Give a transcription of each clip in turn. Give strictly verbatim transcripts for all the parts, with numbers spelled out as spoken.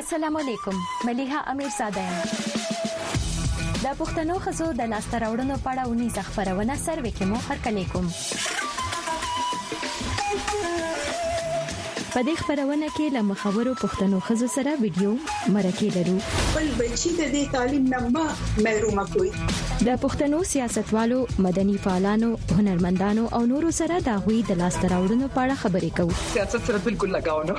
السلام علیکم. ملیحه امیرزاده یم. د پښتنو خزو د لاسته راوړنو په اړه ونیزه خبرونه سروې کې مو هرکلی کوم. په دې خبرونه کې له مخاورو پښتنو خزو سره ویډیو مرکه لرو. بل بچی د دې تعلیم نه محروم کوي. د پښتنو سیاستوالو، مدني فعالانو، هنرمندانو او نورو سره د غوي د لاسته راوړنو په اړه خبرې کوو. سیاست سره بالکل لگاو نه.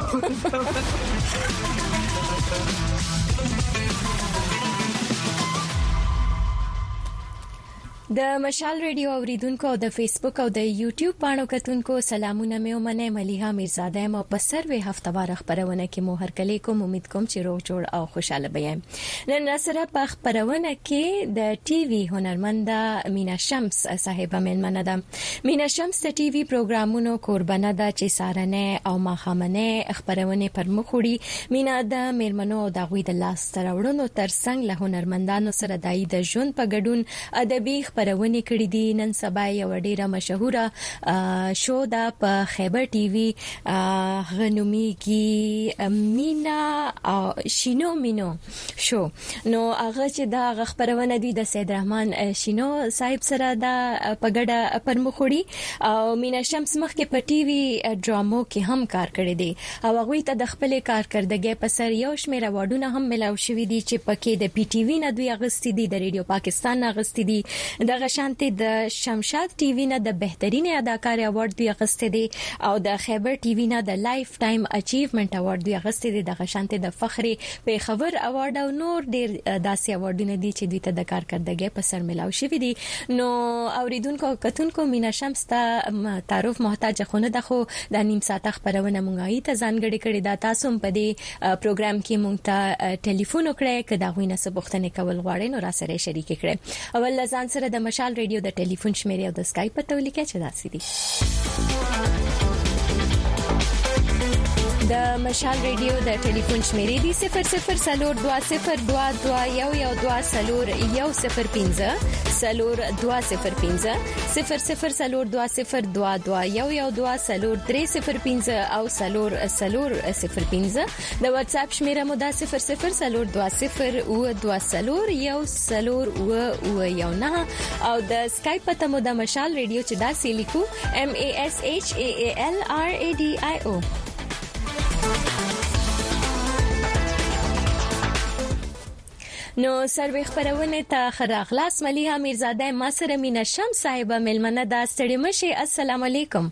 د مشال ریډیو اوریدونکو او د فیسبوک او د یوټیوب باندې کتونکو سلامونه مې ومنه. ملیحه امیرزاده یم او په سروې هفتوار خبرونه کې مو هرکلی کوم. امید کوم چې روغ جوړ او خوشاله بیم. نن سره په خبرونه کې د ټي وي هنرمنده مینا شمس صاحبه ملمنه ده. مینا شمس د ټي وي پروګرامونو قربانه ده چې سارنه او ماخامنه خبرونه پر مخوري. مینا د ملمنو او د غوي د لاس ترورونو ترڅنګ له هنرمندانو سره دای د ژوند په ګډون ادبي خبرونه کړې دي. نن سبا یو ډیره مشهوره شو ده په خیبر ټي وي غنومیږي مینا او شینو مینو شو. نو هغه چې دا خبرونه دي د سید رحمان شینو صاحب سره دا پګړه پرمخوړي او مینا شمس مخکې په ټي وي ډرامو کې هم کار کړی دی او هغه ته د خپل کارکردګۍ په سر یو شمېر اواردونه هم ملاو شوې دي چې پکې د پی ټي وي نه دوی اغستې دي، د ریډیو پاکستان نه اغستې دي، دغه شانتي د شمشاد ټي وي نه د بهترین اداکار ایوارډ دی اغستې دي او د خیبر ټي وي نه د لایف ټایم اچیومنت ایوارډ دی اغستې دي. دغه شانتي د فخري پیښور ایوارډ او نور ډیر داسې ایوارډونه دي چې دوی ته د کارکردګۍ په سر ملاو شوې دي. نو اوریدونکو کتونکو مینا شمس ته تعارف محتاج خونه د خو د نیم ساعت خبرونه مونږه ته ځانګړي کړي دا تاسو په دې پروګرام کې مونږ ته ټلیفون وکړئ کدا غوینه سبختنه کول غواړئ نو را سره شریک کړئ. اول ځان سره د مشال ریډیو د ټلیفون شمیره او د اسکایپ په تولیکه چې داسې دي. د مشال ریډیو د ټلیفون شمیره دي صفر صفر سلور دوا صفر دوا دوا یو یو دوا سلور یو صفر پنځه سلور دوا صفر پنځه صفر صفر سلور دوا صفر دوا دوا یو یو دوا سلور درې صفر پنځه او سلور سلور صفر پنځه. د واتس اپ شمیره مو د صفر صفر سلور دوا صفر او دوا سلور یو سلور او او یو نه او د اسکایپ ته مو د مشال ریډیو چې دا سی لیکو M A S H A A L R A D I O. نو سروې خبرونه ته خراغلاس. ملیحه امیرزاده ما سره مینا شمس صاحبه ملمنه دا ستړي مشه. السلام علیکم.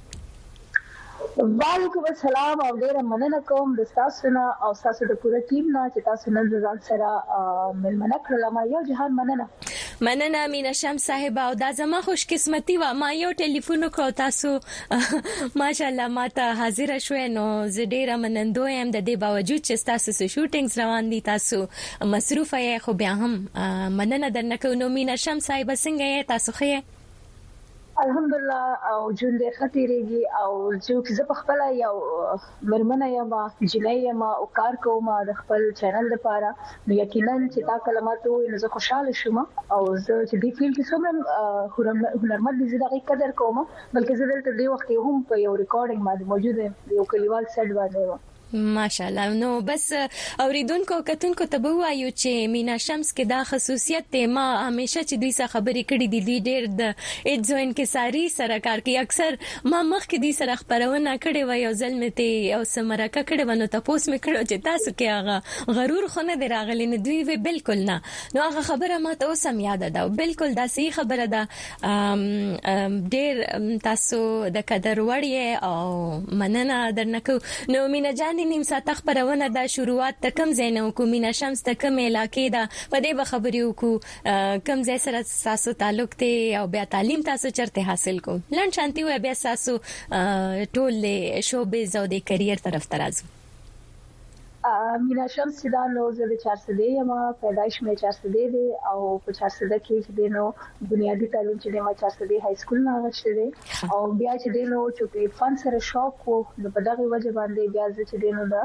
وعلیکم السلام او ډیر مننه کوم د تاسو نه او تاسو د پوره ټیم نه چې تاسو نن ځان سره ملمنه کړل. ما یو جهان مننه مننه مینا شمس صاحب او دا زما خوش قسمتي و ما یو ټلیفون کو تاسو ماشاءالله ماته حاضر شوه. نو زه ډیره منندوی یم د دې باوجود چې تاسو سره شوټینګز روان دي، تاسو مصروف یې، خو بیا هم مننه درنه کوم. نو مینا شمس صاحب څنګه یې تاسو خې؟ الحمدلله او جون دې خطرېږي او چې زه په خپل یو مرمنه یم جنۍ یم او کار کوم د خپل چینل لپاره. نو یقینا چې تا کلمات وې نو زه خوشاله شوم او زه چې دې فیلډ کې څومره هنرمند دي زه دغه قدر کوم، بلکې زه دلته دې وخت هم په یو ریکارډینګ باندې موجود یم یو کلیوال سیټ باندې. ماشاءالله. نو بس اوریدونکو کتونکو ته به وایو چې مینا شمس کې دا خصوصیت ته ما همیشه چې دوی سره خبرې کړې دي دوی ډېر د اډزوین کې ساری سره کار کوي. اکثر ما مخ کې دوی سره خبرونه کړې و یو ځل مې ته او سمرکه کړې ونه تاسو مې کړو چې تاسو کې هغه غرور خونه دی راغلی نه دوی وی بالکل نه. نو هغه خبره ما ته اوس هم یاد ده او بالکل دا صحیح خبره ده. ډېر تاسو د قدر وړ او مننه درنه کو. نو مینا جان نیم ساعت خبرونه دا شروعات ته کم زینو کو مینا شمس ته کم علاقې دا په دې خبرې وکړو کم ځای سره تاسو تعلق ته او بیا تعلیم تاسو چرته حاصل کو لن شانتي و بیا تاسو ټول شوبیز او د کرییر طرف ترازو. مینا شمس دا نو زه د چارسده یم، پیدایش مې چارسده دی او په چارسده کې چې دینو بنیادی تعلیم چې ما چارسده های سکول نه غوښته دی او بیا چې دینو چې په فن سره شوق وو په دغه وجه باندې بیا چې دینو دا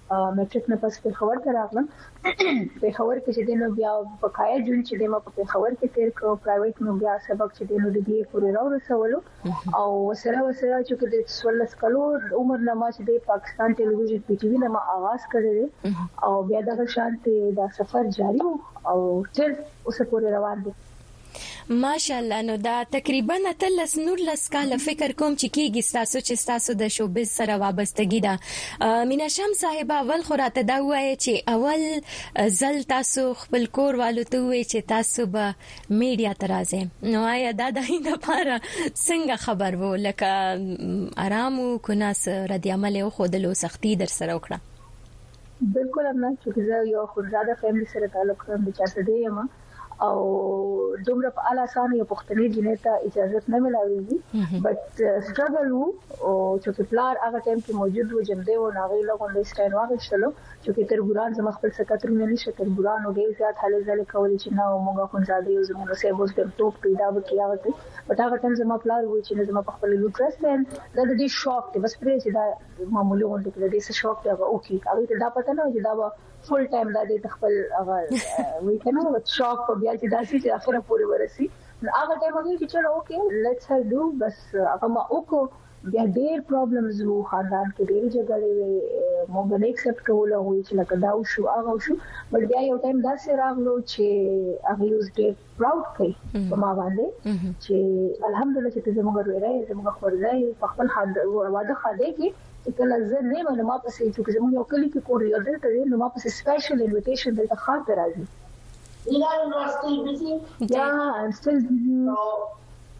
میټریک نه پس په خبر ته راغلم په خبر کې چې دینو بیا په کای جون چې دمو په خبر کې تیر کو پرایویټ نو بیا سبق چې دینو د دې پورې راو رسولو او سره وسره چې د څوارلس کلو عمر نه ما چې د پاکستان ټلویزیون پی ټی وی نه ما आवाज کړی او بیا د شانته دا سفر جاری او تل اوسه پورې روان دي ماشاءالله. نو دا تقریبا اتلس نور لس کال فکر کوم چې کیږي تاسو چې تاسو د شوبز سره وابستګی ده. مینا شم صاحب اول خو راته دا وایي چې اول زل تاسو خپل کور والو ته وایي چې تاسو به میډیا ترازه نو آیا دا د هیڅ لپاره څنګه خبر وو لکه آرام کو ناس ردی عمل او خودلو سختي در سره وکړه؟ بالکل نه چې زه یو خو زیاده فیملی سره تعلق لرم د چا سره یم او دومره په اعلی سان یو پختنی جنې ته اجازه نه ملاويږي بٹ سټرګل وو او چې پلار هغه ټایم کې موجود و جنده و ناغي لګون د سټاین واغشتلو چې تربوران زما خپل سکاتر نه نشه تربوران او ډیر زیات حالې زله کول چې نه موږ خو زاده یو زموږ سه بوز د ټوپ پیدا وکیا وته بٹ هغه ټایم زما پلار و چې زما خپل لوټرس دین دا د دې شوک ته بس پرې چې دا معمولی غونډه کې د دې شوک ته هغه اوکی هغه ته دا پته نه چې دا فول ټایم دا د خپل هغه وی کنه شوک په بیا چې داسې چې اخره پورې ورسي هغه ټایم هغه چې چلو اوکې لیټس هر ډو بس هغه ما وکړو بیا ډېر پرابلمز وو خاندان کې ډېر جګړې وې موږ نه ایکسپټ کوله وې چې لکه دا شو هغه شو بل بیا یو ټایم داسې راغلو چې هغه یوز ډېر پراود کړي په ما باندې چې الحمدلله چې زموږ ورای زموږ خورځای په خپل واده خاده کې کله زه نه مله ما پسې چې زموږ یو کلی کې کور یو دلته نو ما پسې سپیشل انویټیشن دلته خاطر راځي You know, you're still busy? Yeah, I'm still busy.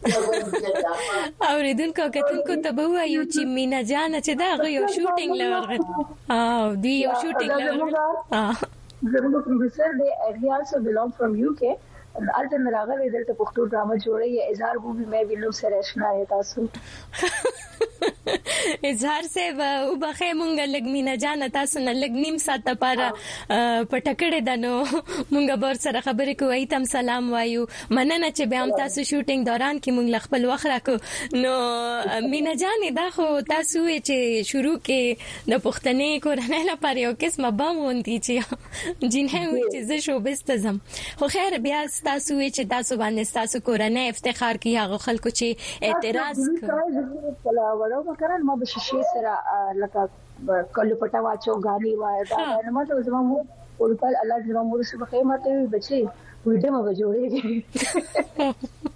اوریدونکو کتونکو ته به وایو چې مینا جان چې دا غو یو شوټینګ لورغه او دی یو شوټینګ لورغه زموږ پروفیسور دی he also belong from U K الته راغلی دلته پښتو ډرامه جوړي اظهار وو به مې وینم سره آشنا یم تاسو اظهار سے او بخې مونږ لګمینا جان تاسو نه لګ نیم ساعت لپاره پټکړې دنو مونږ بور سره خبرې کوي تم سلام وایو مننه چې به هم تاسو شوټینګ دوران کې مونږ خپل وخت راکو نو مینا جان دا خو تاسو چې شروع کې د پښتنې کورنۍ لپاره یو قسمه بم وندي چې جنه وي چې زه شوبز تزم خو خیر بیا تاسو چې تاسو باندې تاسو کورنۍ افتخار کوي هغه خلکو چې اعتراض کوي وړو مکرن ما به شیشه سره لکه کله پټا واچو غالي وای دا نه ما ته زما مو ورکل الله دې مو رسو بخیر ماته بچي وډه ما جوړې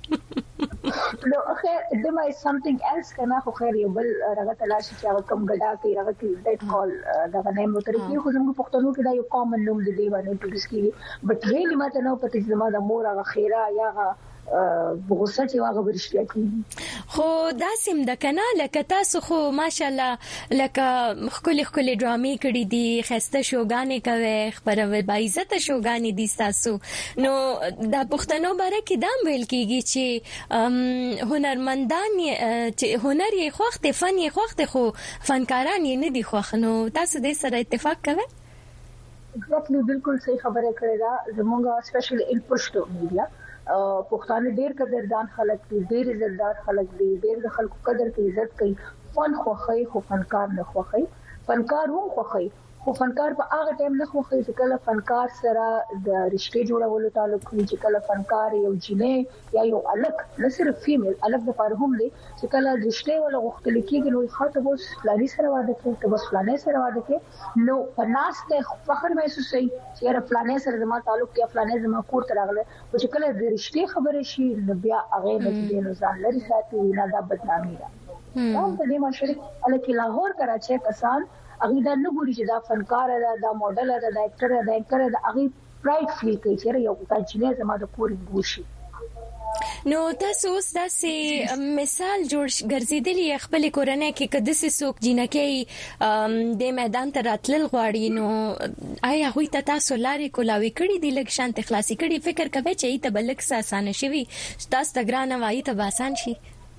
نو اخر دمه is something else کنه خو خیر یو بل راغه تلاش چې هغه کم غډا کوي هغه کې دیٹ کال دا نه مو تر کې خو زموږ پښتنو کې دا یو کامن نوم دی باندې ټوریس کې بټ ریلی ماته نو پته زما د مور هغه خیره یا بغوسه چې واغه ورشتیا کی خو دا سیم د کنه لکه تاسو خو ماشاءالله لکه خولي خولي ډرامې کړې دي خسته شوګانې کوي خبره با عزت شوګانې دي تاسو نو د پښتنو باره کې دا ویل کیږي چې هنرمندان چې هنر یې خوخت فن یې خوخت خو فنکاران یې نه دي خوخ نو تاسو دې سره اتفاق کوئ exactly بالکل صحیح خبره کړې ده زموږه سپیشلی ان پښتو میډیا پښتانه ډېر قدردان خلک دي ډېر عزتدار خلک دي ډېر د خلکو قدر کوي عزت کوي فن خوخی خو فنکار نه خوخی فنکار هم خوخی خو فنکار په هغه ټیم نه خوخی چې کله فنکار سره د رشتې جوړولو تعلق وي چې کله فنکار یو جنې یا یو الک نه صرف فیمیل الک د پاره هم دي چې کله رشتې ولا غوښتل کېږي نو خاطر بس فلاني سره واده کوي ته بس فلاني سره واده کوي نو پناسته فخر محسوسوي چې را فلاني سره زما تعلق یا فلاني زما کور ته راغله او چې کله د رشتې خبره شي نو بیا هغه نه دي ځان لري ساتي نه دا بدنامي ده دا په دې مشرق الکه لاهور کراچي کسان اغه دا نه ګوري چې دا فنکار ده دا ماډل ده دا اکټر ده اکټر ده اغه پرایډ فیل کوي چې یو تاجینه زما د پوری ګوشي نو تاسو اوس داسې مثال جوړ ګرځیدلی خپل کورنۍ کې کده سې سوق جنکې د میدان ته راتلل غواړي نو آیا هوی ته تاسو لارې کولاوي کړی دی لکه شانت خلاصي کړی فکر کوي چې ایته بلک آسان شي تاسو ته ګرانه وایي ته آسان شي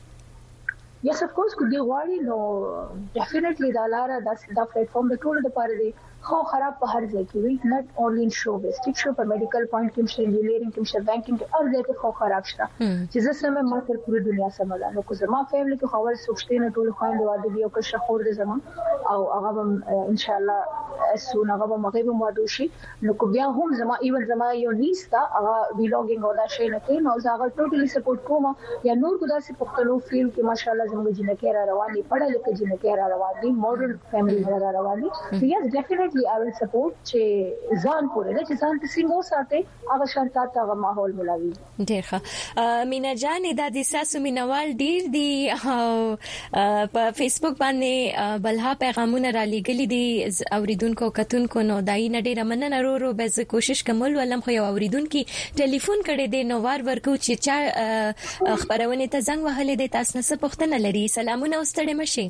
yes of course could be worried no definitely دا لاره دا دا پلیټ فارم د ټول لپاره دی خو خراب په هر ځای کې وي not only in showbiz ټیک شو په میډیکل پوینټ کې مشه انجینیرینګ کې مشه بانکینګ کې هر ځای کې خو خراب شته چې زه سمه ما تر پوره دنیا سمه ده نو کو زما فیملی کې خبر سوچته نه ټول خويند واده دی او که شخور دي زما او هغه ان شاء الله سونه غو مغيب مودوشي نو کو بیا هم زما ایون زما یو نیستا هغه ویلوګینګ او دا شی نه کوي نو زه هغه ټوټلی سپورټ کوم یا نور کو داسې پښتنو فیل کې ماشاءالله زموږ جنکه را رواني پړه لیکه جنکه را رواني ماډرن فیملی را رواني سو یس ډیفینیټلی آی ویل سپورټ چې ځان پورې چې ځان ته څنګه وساته هغه شرطات هغه ماحول ملاوي ډیر ښه مینا جان د دې ساسو مینوال ډیر دی په فیسبوک باندې بلها پیغامونه را لګلې دي اوریدونکو کتونکو نو دای نه ډیر مننه ورو به کوشش کوم ولم خو یو اوریدونکو ټلیفون کړي دي نو وار ورکو چې چا خبرونه ته زنګ وهلې دي تاسو نه څه پوښتنه لري سلامونه واستړې مشي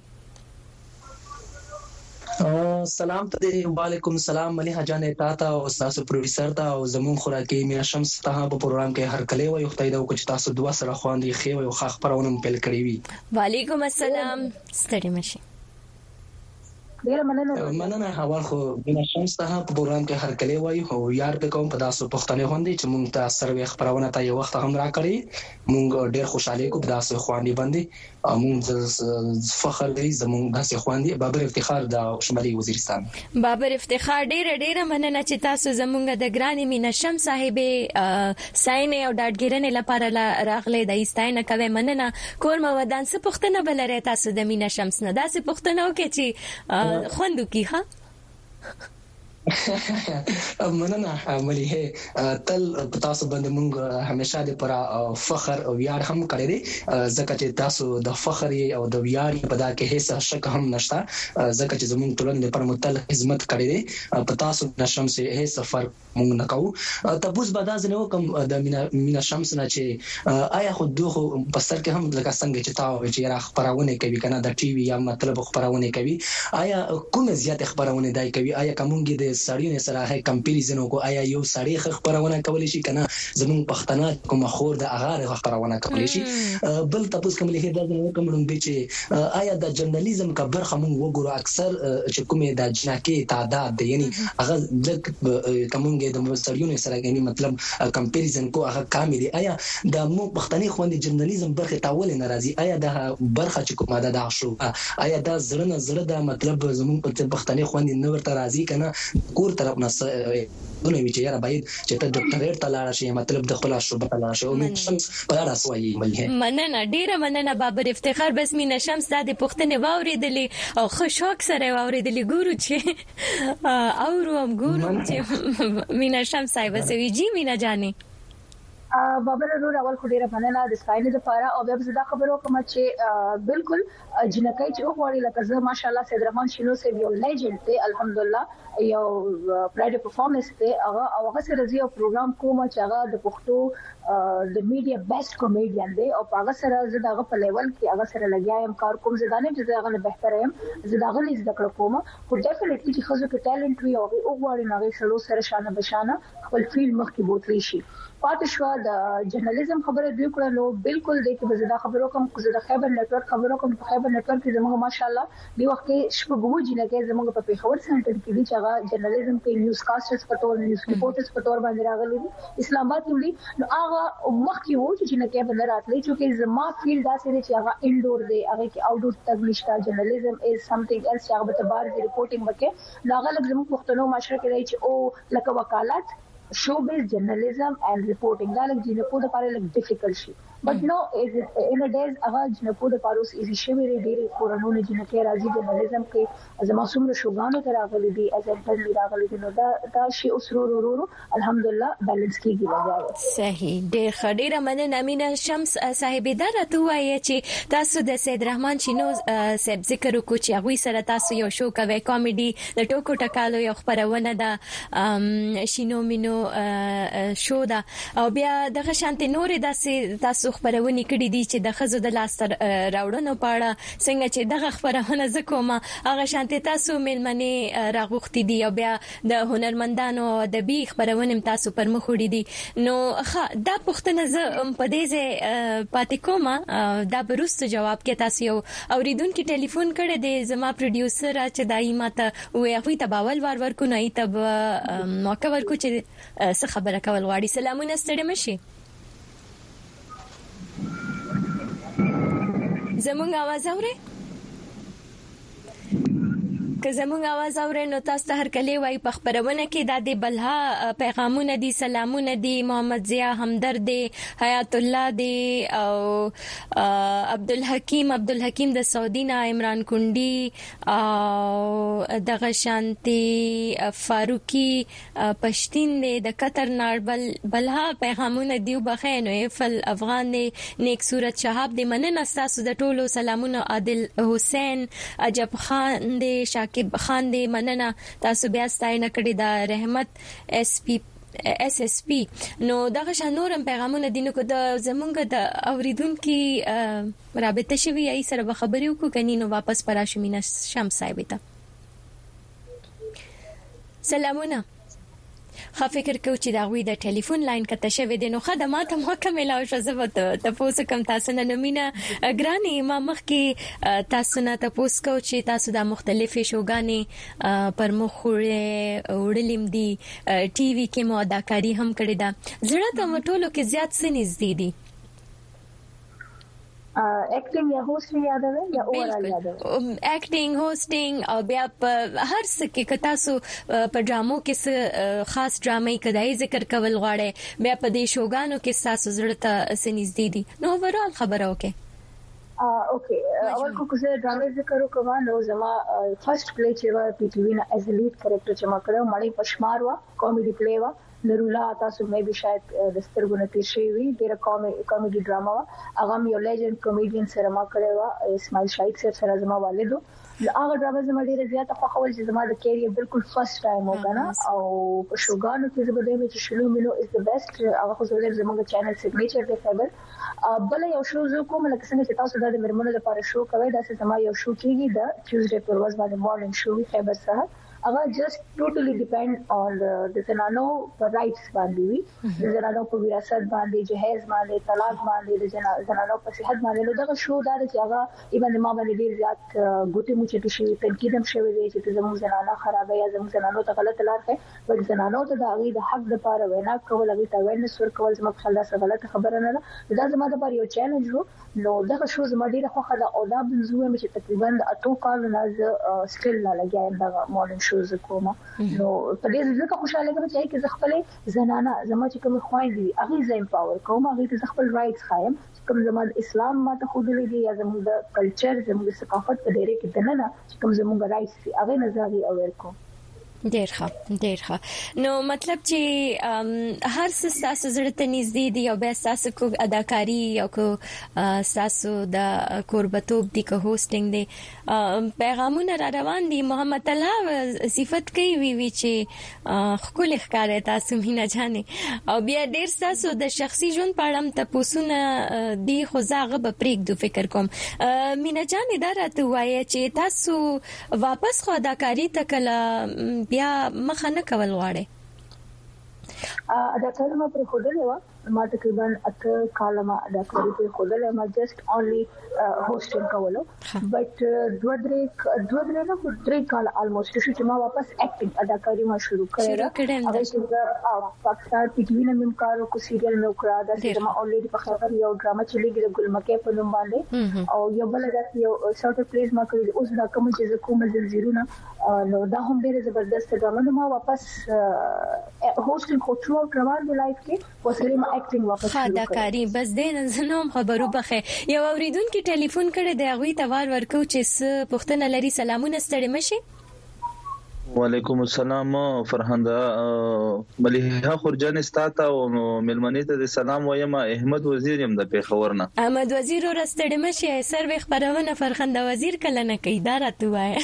سلام ته وعلیکم السلام ملي حجان تاته او تاسو پروډوسر ته او زمون خوراکي میا شمس ته په پروګرام کې هر کله وي خدای دا وکړي تاسو دوا سره خواندي خو او خاخ پرونه پیل کړی وي وعلیکم السلام ستړي مشي ډیر مننه مننه حوال خو میا شمس ته په پروګرام کې هر کله وي او یار به کوم په تاسو پښتنه خوندي چې مونږ ته سروي خبرونه ته یو وخت هم را کړی مونږ ډیر خوشاله کو په تاسو خواندي باندې مونږ فخر دی زمونږ داسې خواندي بابر افتخار د شمالي وزیرستان بابر افتخار ډیر ډیر مننه چې تاسو زمونږ د ګرانی مینا شمس صاحبې ساين او ډاډګرنې لپاره راغلي د ایستاینه کوي مننه کور مو ودان څه پښتنه بلره تاسو د مینا شمس نه داسې پښتنه وکړي چې خوندو کی ها مننه ملي تل تاسو باندې مونږ همیشه د پر فخر او ویاړ هم کړی دی ځکه چې تاسو د فخر او د ویاړ په دا کې هیڅ شک هم نشته ځکه چې زموږ ټولنې پر متل خدمت کړی دی په تاسو نشم سه هیڅ فرق مونږ نه کوو تبوس بداز نه کوم د مینا مینا شمس نه چې آیا خو دوه په سر کې هم لکه څنګه چې تاسو چې را خبرونه کوي کنه د ټي وي یا مطلب خبرونه کوي آیا کوم زیات خبرونه دای کوي آیا کومګي د سړیو سره هي کمپیریزن کو آیا یو سړی خبرونه کولی شي کنه زمون پښتنه کوم خور د اغار خبرونه کولی شي بل تاسو کوم له دا نه کوم لوم چې آیا د جرنالیزم کا برخه مون وګورو اکثر چې کومه د جنکه تعداد دی یعنی هغه د کومګي د سړیو سره یعنی مطلب کمپیریزن کو هغه کامل دی آیا د مو پښتني خوندې جرنالیزم برخه تاول ناراضي آیا د برخه چې کومه د شو آیا د زړه نه زړه د مطلب زمون پښتني خوندې نو ورته راضي کنه کور طرف نه نو وی چې یاره باید چې ته ډاکټر ته لاړ شې مطلب د خپل شوبه ته لاړ شې او من شمس په اړه سوي ملي مننه ډیره مننه بابر افتخار بس مینا شمس د پښتنې واوریدلې او خوشاک سره واوریدلې ګورو چې او روم ګورو چې مینا شمس صاحب سوي جی مینا جاني بابر ضرور اول خو ډیره مننه د سپاینې لپاره او بیا زدا خبرو کوم چې بالکل جنکای چې وګوري لکه زه ماشاءالله سید رحمان شینو سه یو لیجند دی الحمدلله یو پرایډ پرفارمنس دی هغه او هغه سره یو پروګرام کوم چې هغه د پښتو د میډیا بیسټ کامیډین دی او هغه سره زه دغه په لیول کې هغه سره لګیایم کار کوم زدانه چې هغه نه بهتر یم زه دغه لیز د کړ کوم خو ډیفینټلی چې خزو کې ټالنت وي او وګوري نه سره سره شانه بشانه خپل فیلډ مخکې بوتلی شي پاتشوا د جرنالیزم خبره دی کړه نو بالکل د کې زدا خبرو کوم کو زدا خیبر نتورک خبرو کوم په خیبر نتورک کې زموږ ماشاءالله دی وخت کې شپږو جنکه زموږ په پیښور سنټر کې دي چې هغه جرنالیزم کې نیوز کاسټرز په تور نیوز ریپورټرز په تور باندې راغلي دي اسلام آباد کې دي نو هغه مخکې وو چې جنکه په راتلې چې زما فیلډ داسې دی چې هغه انډور دی هغه کې آوټډور تک نشته جرنالیزم از سمثینګ ایلس چې هغه په بار دی ریپورټینګ وکړي نو هغه لږ زموږ پښتنو معاشره کې دی چې او لکه وکالت show based journalism and reporting دا لږ جنپو د لپاره لږ ډیفیکلټ شي بٹ نو in a days هغه جنپو د لپاره اوس ایزي شي ویری ډیره کورونو جنکه راځي جرنالیزم کې زما څومره شوګانو تر راغلي دي از انټرنی راغلي دي نو دا دا شی اوس ورو ورو الحمدلله بیلانس کیږي راځي صحیح ډیر خډیره مننه مینا شمس صاحب دا راته وایي چې تاسو د سید رحمان شینو صاحب ذکر وکړو چې هغه سره تاسو یو شو کوي کامیډي د ټوکو ټکالو یو خبرونه ده شینو مینو شو دا او بیا دغه شانتي نور داسې تاسو خبرونه کړې دي چې د خزو د لاس راوړنو پاړه څنګه چې دغه خبرونه زکوما هغه شانتي تاسو ملمنه راغوختي دي او بیا د هنرمندانو د بي خبرونه تاسو پر مخ وړي دي نو ښه دا پښتنه ز په دې ځای پاتې کومه دا برست جواب کې تاسو یو اوریدونکو ټلیفون کړی دی زما پروډوسر چې دای ماته وې هغه ته باول وار ورکو نه ایته موقع ورکو چې څه خبره کول غواړي سلامونه ستړي مشي زمونږ आवाज اوري که زموږ आवाज اورئ نو تاسو ته هر کله وای په خبرونه کې د دې بلها پیغامونه دي سلامونه دي محمد ضیا همدرد حیات الله دی او عبدالحکیم عبدالحکیم د سعودي نه عمران کندي او دغه شانتي فاروقي پښتين دی د قطر ناربل بلها پیغامونه دی وبخینو فل افغان دی نیک صورت شهاب دی مننه تاسو د ټولو سلامونه عادل حسین عجب خان دی شاکب خان دی مننه تاسو بیا ستاینه کړی د رحمت اس پی اس اس پی نو دغه شنورم پیغامونه دینو کو د زمونږ د اوریدونکو رابطه شوی ای سره خبرې وکړو کني نو واپس پراشو مینا شمس صاحب ته سلامونه خا فکر کو چې دا غوي د ټلیفون لاین کته شوی دی نو خدمات هم کملا او شزبت تاسو کوم تاسو نه نمینه ګرانی ما مخ کې تاسو نه تاسو کو چې تاسو د مختلفې شوګانی پر مخ وړلم دي ټي وي کې مو اداکاری هم کړې ده زړه ته مټولو کې زیات څه نږدې دي ایکټینګ یا هوسټینګ یاد ده یا اورال یاد ده ایکټینګ هوسټینګ او بیا په هر څه کې تاسو په ډرامو کې خاص ډرامې کدای ذکر کول غواړي بیا په دې شوګانو کې تاسو زړه ته سنځدي دي نو اوورال خبره وکي ا اوکي اول کو څه ډرامې ذکر وکړم نو زما فرست پلی چې وا پی ټی وی نه ایز لیډ کریکټر چې ما کړو مړی پشمار وا کامیډي پلی وا نرولا تاسو مې به شاید د سترګو نتی شي وي ډیره کامیډي ډراما هغه یو لیجند کامیډین سره ما کړو وا اسماعیل شاهد سره سره زما والدو هغه ډراما زما ډیره زیاته خوښول چې زما د کیریئر بالکل فرست ټایم وکړه او په شوګانو کې زما د مې چې شلو مینو از د بیسټ هغه خو زما زموږ چینل سیګنیچر دی خبر بل یو شو زه کوم لکه څنګه چې تاسو د مرمنو لپاره شو کوي دا چې زما یو شو کېږي د ټیوزډے پر ورځ باندې مارنینګ شو وی خبر سره هغه just totally depend on the زنانو پر رائټس باندې وي زنانو په وراثت باندې جهیز باندې طلاق باندې د زنانو په صحت باندې نو دا شو دا چې هغه ایبن ما باندې ډیر زیات ګوتې موچې شي تنقیدم شوی دی چې زموږ زنانه خرابه یا زموږ زنانو ته غلط لار کوي بل زنانو ته د هغه د حق لپاره وینا کول هغه ته وینس ورکول زموږ خلاص غلط خبره نه ده دا زموږ لپاره یو چیلنج وو نو دا شو زموږ ډیره خوخه د او دا بنزوه چې تقریبا اتو کال نه سټیل نه لګیا دا مارنینګ شوز کومه نو په دې ځکه خوشاله کوم چې چې خپل زنانه زما چې کوم خوایندې هغه زې امپاور کوم هغه چې خپل رائټس خایم کوم زموږ اسلام ماته خو دې دی یا زموږ د کلچر زموږ ثقافت په ډیره کې دنه نه چې کوم زموږ رائټس هغه نظر او ورکو ډیر ښه ډیر ښه نو مطلب چې هر څه تاسو زړه ته نږدې دي او به تاسو کو اداکاری او کو تاسو د قربتوب دي کو هوسټینګ دي پیغامونه را روان دي محمد الله صفت کوي وی وی چې خپل ښکار تاسو مینا جانې او بیا ډیر تاسو د شخصي ژوند په اړه تاسو نه دی خو زاغه به پریک دو فکر کوم مینا جانې دا راته وایي چې تاسو واپس خو اداکاری ته کله بیا مخه نه کول غواړي دا کله ما پر خوده و ما تقریبا اته کال ما دا کړی په خوده ما جست اونلی هوسټینګ کولو بٹ دوه درې دوه درې نه درې کال الموست چې ما واپس اکټینګ اداکاری ما شروع کړه هغه چې پاکستان پی ټی وی نه مم کارو کو سیریل نو کړه دا چې ما اولریډي په خبر یو ډراما چلیږي د ګلمکه په نوم باندې او یو بل دا یو شارټ پلیز ما کړی اوس دا کوم چې کوم زلزیرونه نو دا هم ډیره زبردست ډراما ما واپس هوسټینګ خو ټرو روان دی لایف کې وسره ما اکټینګ واپس شروع کړ اداکاری بس دې زنوم خبرو بخې یو اوریدونکو ټلیفون کړي دی هغه ته وار ورکو چې پښتنه لري سلامونه ستړي مشي وعلیکم السلام فرهنده مليحه خورجان استاته او ملمنې ته سلام وایم احمد وزیر يم د پیښور نه احمد وزیر ورستړي مشي سروي خبرونه فرهنده وزیر کله نه کوي دا راته وای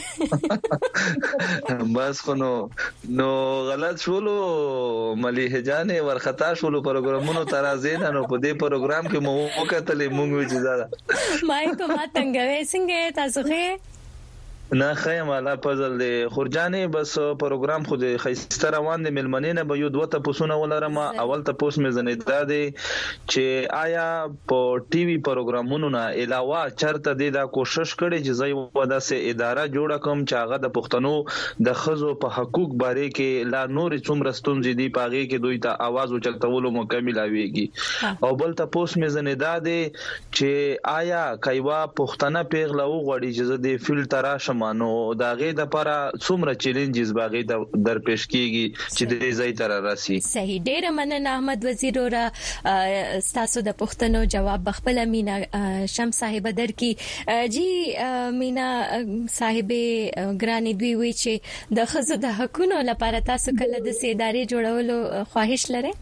بس خو نو نو غلط شولو مليحه جان ورختا شولو پروګرامونو ترازین نو په دې پروګرام کې مو وکړلې مونږ وځي دا مای په ما څنګه څنګه تاسو ښه نه خیم الله فضل دی خورجانې بس پروګرام خو د خیسته روان دی ملمنې نه به یو دوه تاسو ولرم اول تاسو مې زنیدا دی چې آیا په ټي وي پروګرامونو نه علاوه چرته دی دا کوشش کړي چې زوی ودا سه اداره جوړه کوم چې هغه د پښتنو د خزو په حقوق باره کې لا نور څومره ستونزې دي پاغي کې دوی ته आवाज اوچتولو مکمل اويږي او بل تاسو مې زنیدا دی چې آیا کایوا پښتنه پیغله وغوړي چې د فلټر راشم مانو داغه د لپاره څومره چیلنجز باغې د درپېښ کیږي چې د ځای تر راسي. صحیح، ډېر مننه احمد وزیر را تاسو د پښتنو جواب بخپل مینا شم صاحب در کی جی مینا صاحب ګرانی دوی وی چې د خزو د حقونو لپاره تاسو کله د سیداري جوړولو خواهش لرئ؟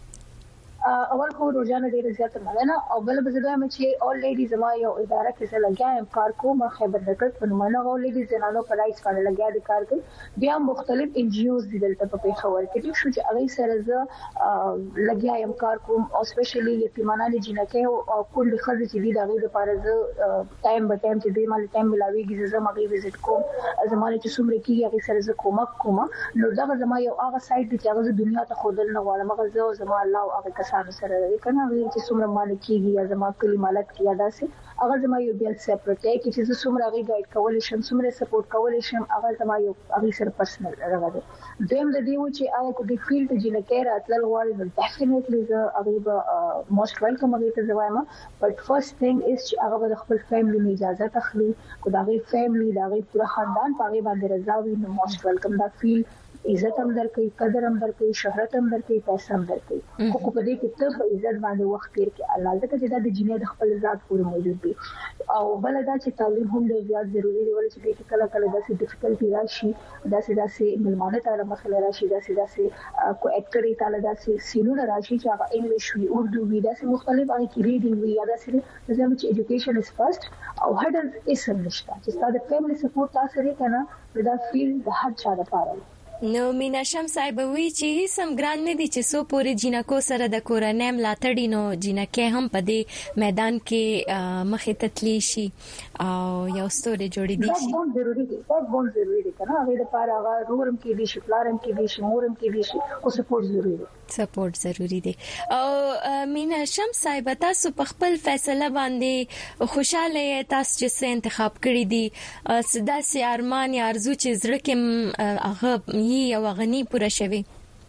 اول خو روزانه ډیره زیاته مننه او بل به زه وایم چې اول لیډیز ما یو اداره کې څه لګیا ام کار کوم خیبر نګر په نومانه اول لیډیز زنانو په رائټس باندې لګیا دي کار کوي. بیا مختلف ان جی اوز دي دلته په پیښور کې چې شو چې هغه سره زه لګیا ام کار کوم او سپیشلی یتیمانه جنکه او کل خزه چې دي دغه لپاره زه ټایم به ټایم چې دې مال ټایم ملاويږي زه مغي وزټ کوم زمانه چې څومره کې هغه سره زه کومک کوم. نو دا زما یو هغه سایت دی چې هغه دنیا ته خودل نه غواړم هغه زه زما الله او هغه سره لري کنه وی چې څومره مالکیږي یا زما کلی مالک کیا داسې هغه زما یو بل سپریټ دی چې زه څومره غي ګایډ کول شم څومره سپورټ کول شم هغه زما یو هغه سره پرسنل راغلی. دویم د دې و چې هغه کو د فیلډ جنکه راتل غواړي نو ډیفینټلی زه هغه به موست ویلکم هغه ته زوایم. بٹ فرست ثینګ از چې هغه د خپل فیملی نه اجازه اخلي کو دا غي فیملی دا غي پورا خاندان په هغه باندې رضا وي نو موست ویلکم دا فیل عزت هم درکې قدر هم درکې شهرت هم درکې پیسې هم درکې خو په دې کې ته په عزت باندې وخت تیر کې الله ځکه چې دا د جنې د خپل ذات پورې موجود دي. او بل دا چې تعلیم هم ډېر زیات ضروری دی ولې چې کله کله داسې ډیفیکلټي راشي داسې داسې ملمانه تعالی مسله راشي داسې داسې کو اکټري تعالی داسې سینو راشي چې هغه انګلیش وي اردو وي داسې مختلف هغه کې ریډینګ وي یا داسې زموږ چې ایجوکیشن از فرست او هډل اسم نشته چې ستاسو د فیملی سپورټ تاسو لري کنه دا فیل د هر چا لپاره. نو مینا شم صاحب وی چې هیڅ هم ګران نه دي چې سو پورې جنکو سره د کورنۍ ملاتړي نو جنکه هم په دې میدان کې مخې تتلی شي او یو ستوري جوړې دي شي. دا ضروري دي دا ډېر ضروري دي کنه هغه لپاره هغه رورم کې دي شپلارم کې دي شمورم کې دي او سپورټ ضروري دي سپورټ ضروری دی. او مینا شم صاحب تاسو په خپل فیصله باندې خوشاله تاسو چې انتخاب کړی دي صدا سي ارمان یا ارزو چې زړه کې هغه یې او غنی پوره شوی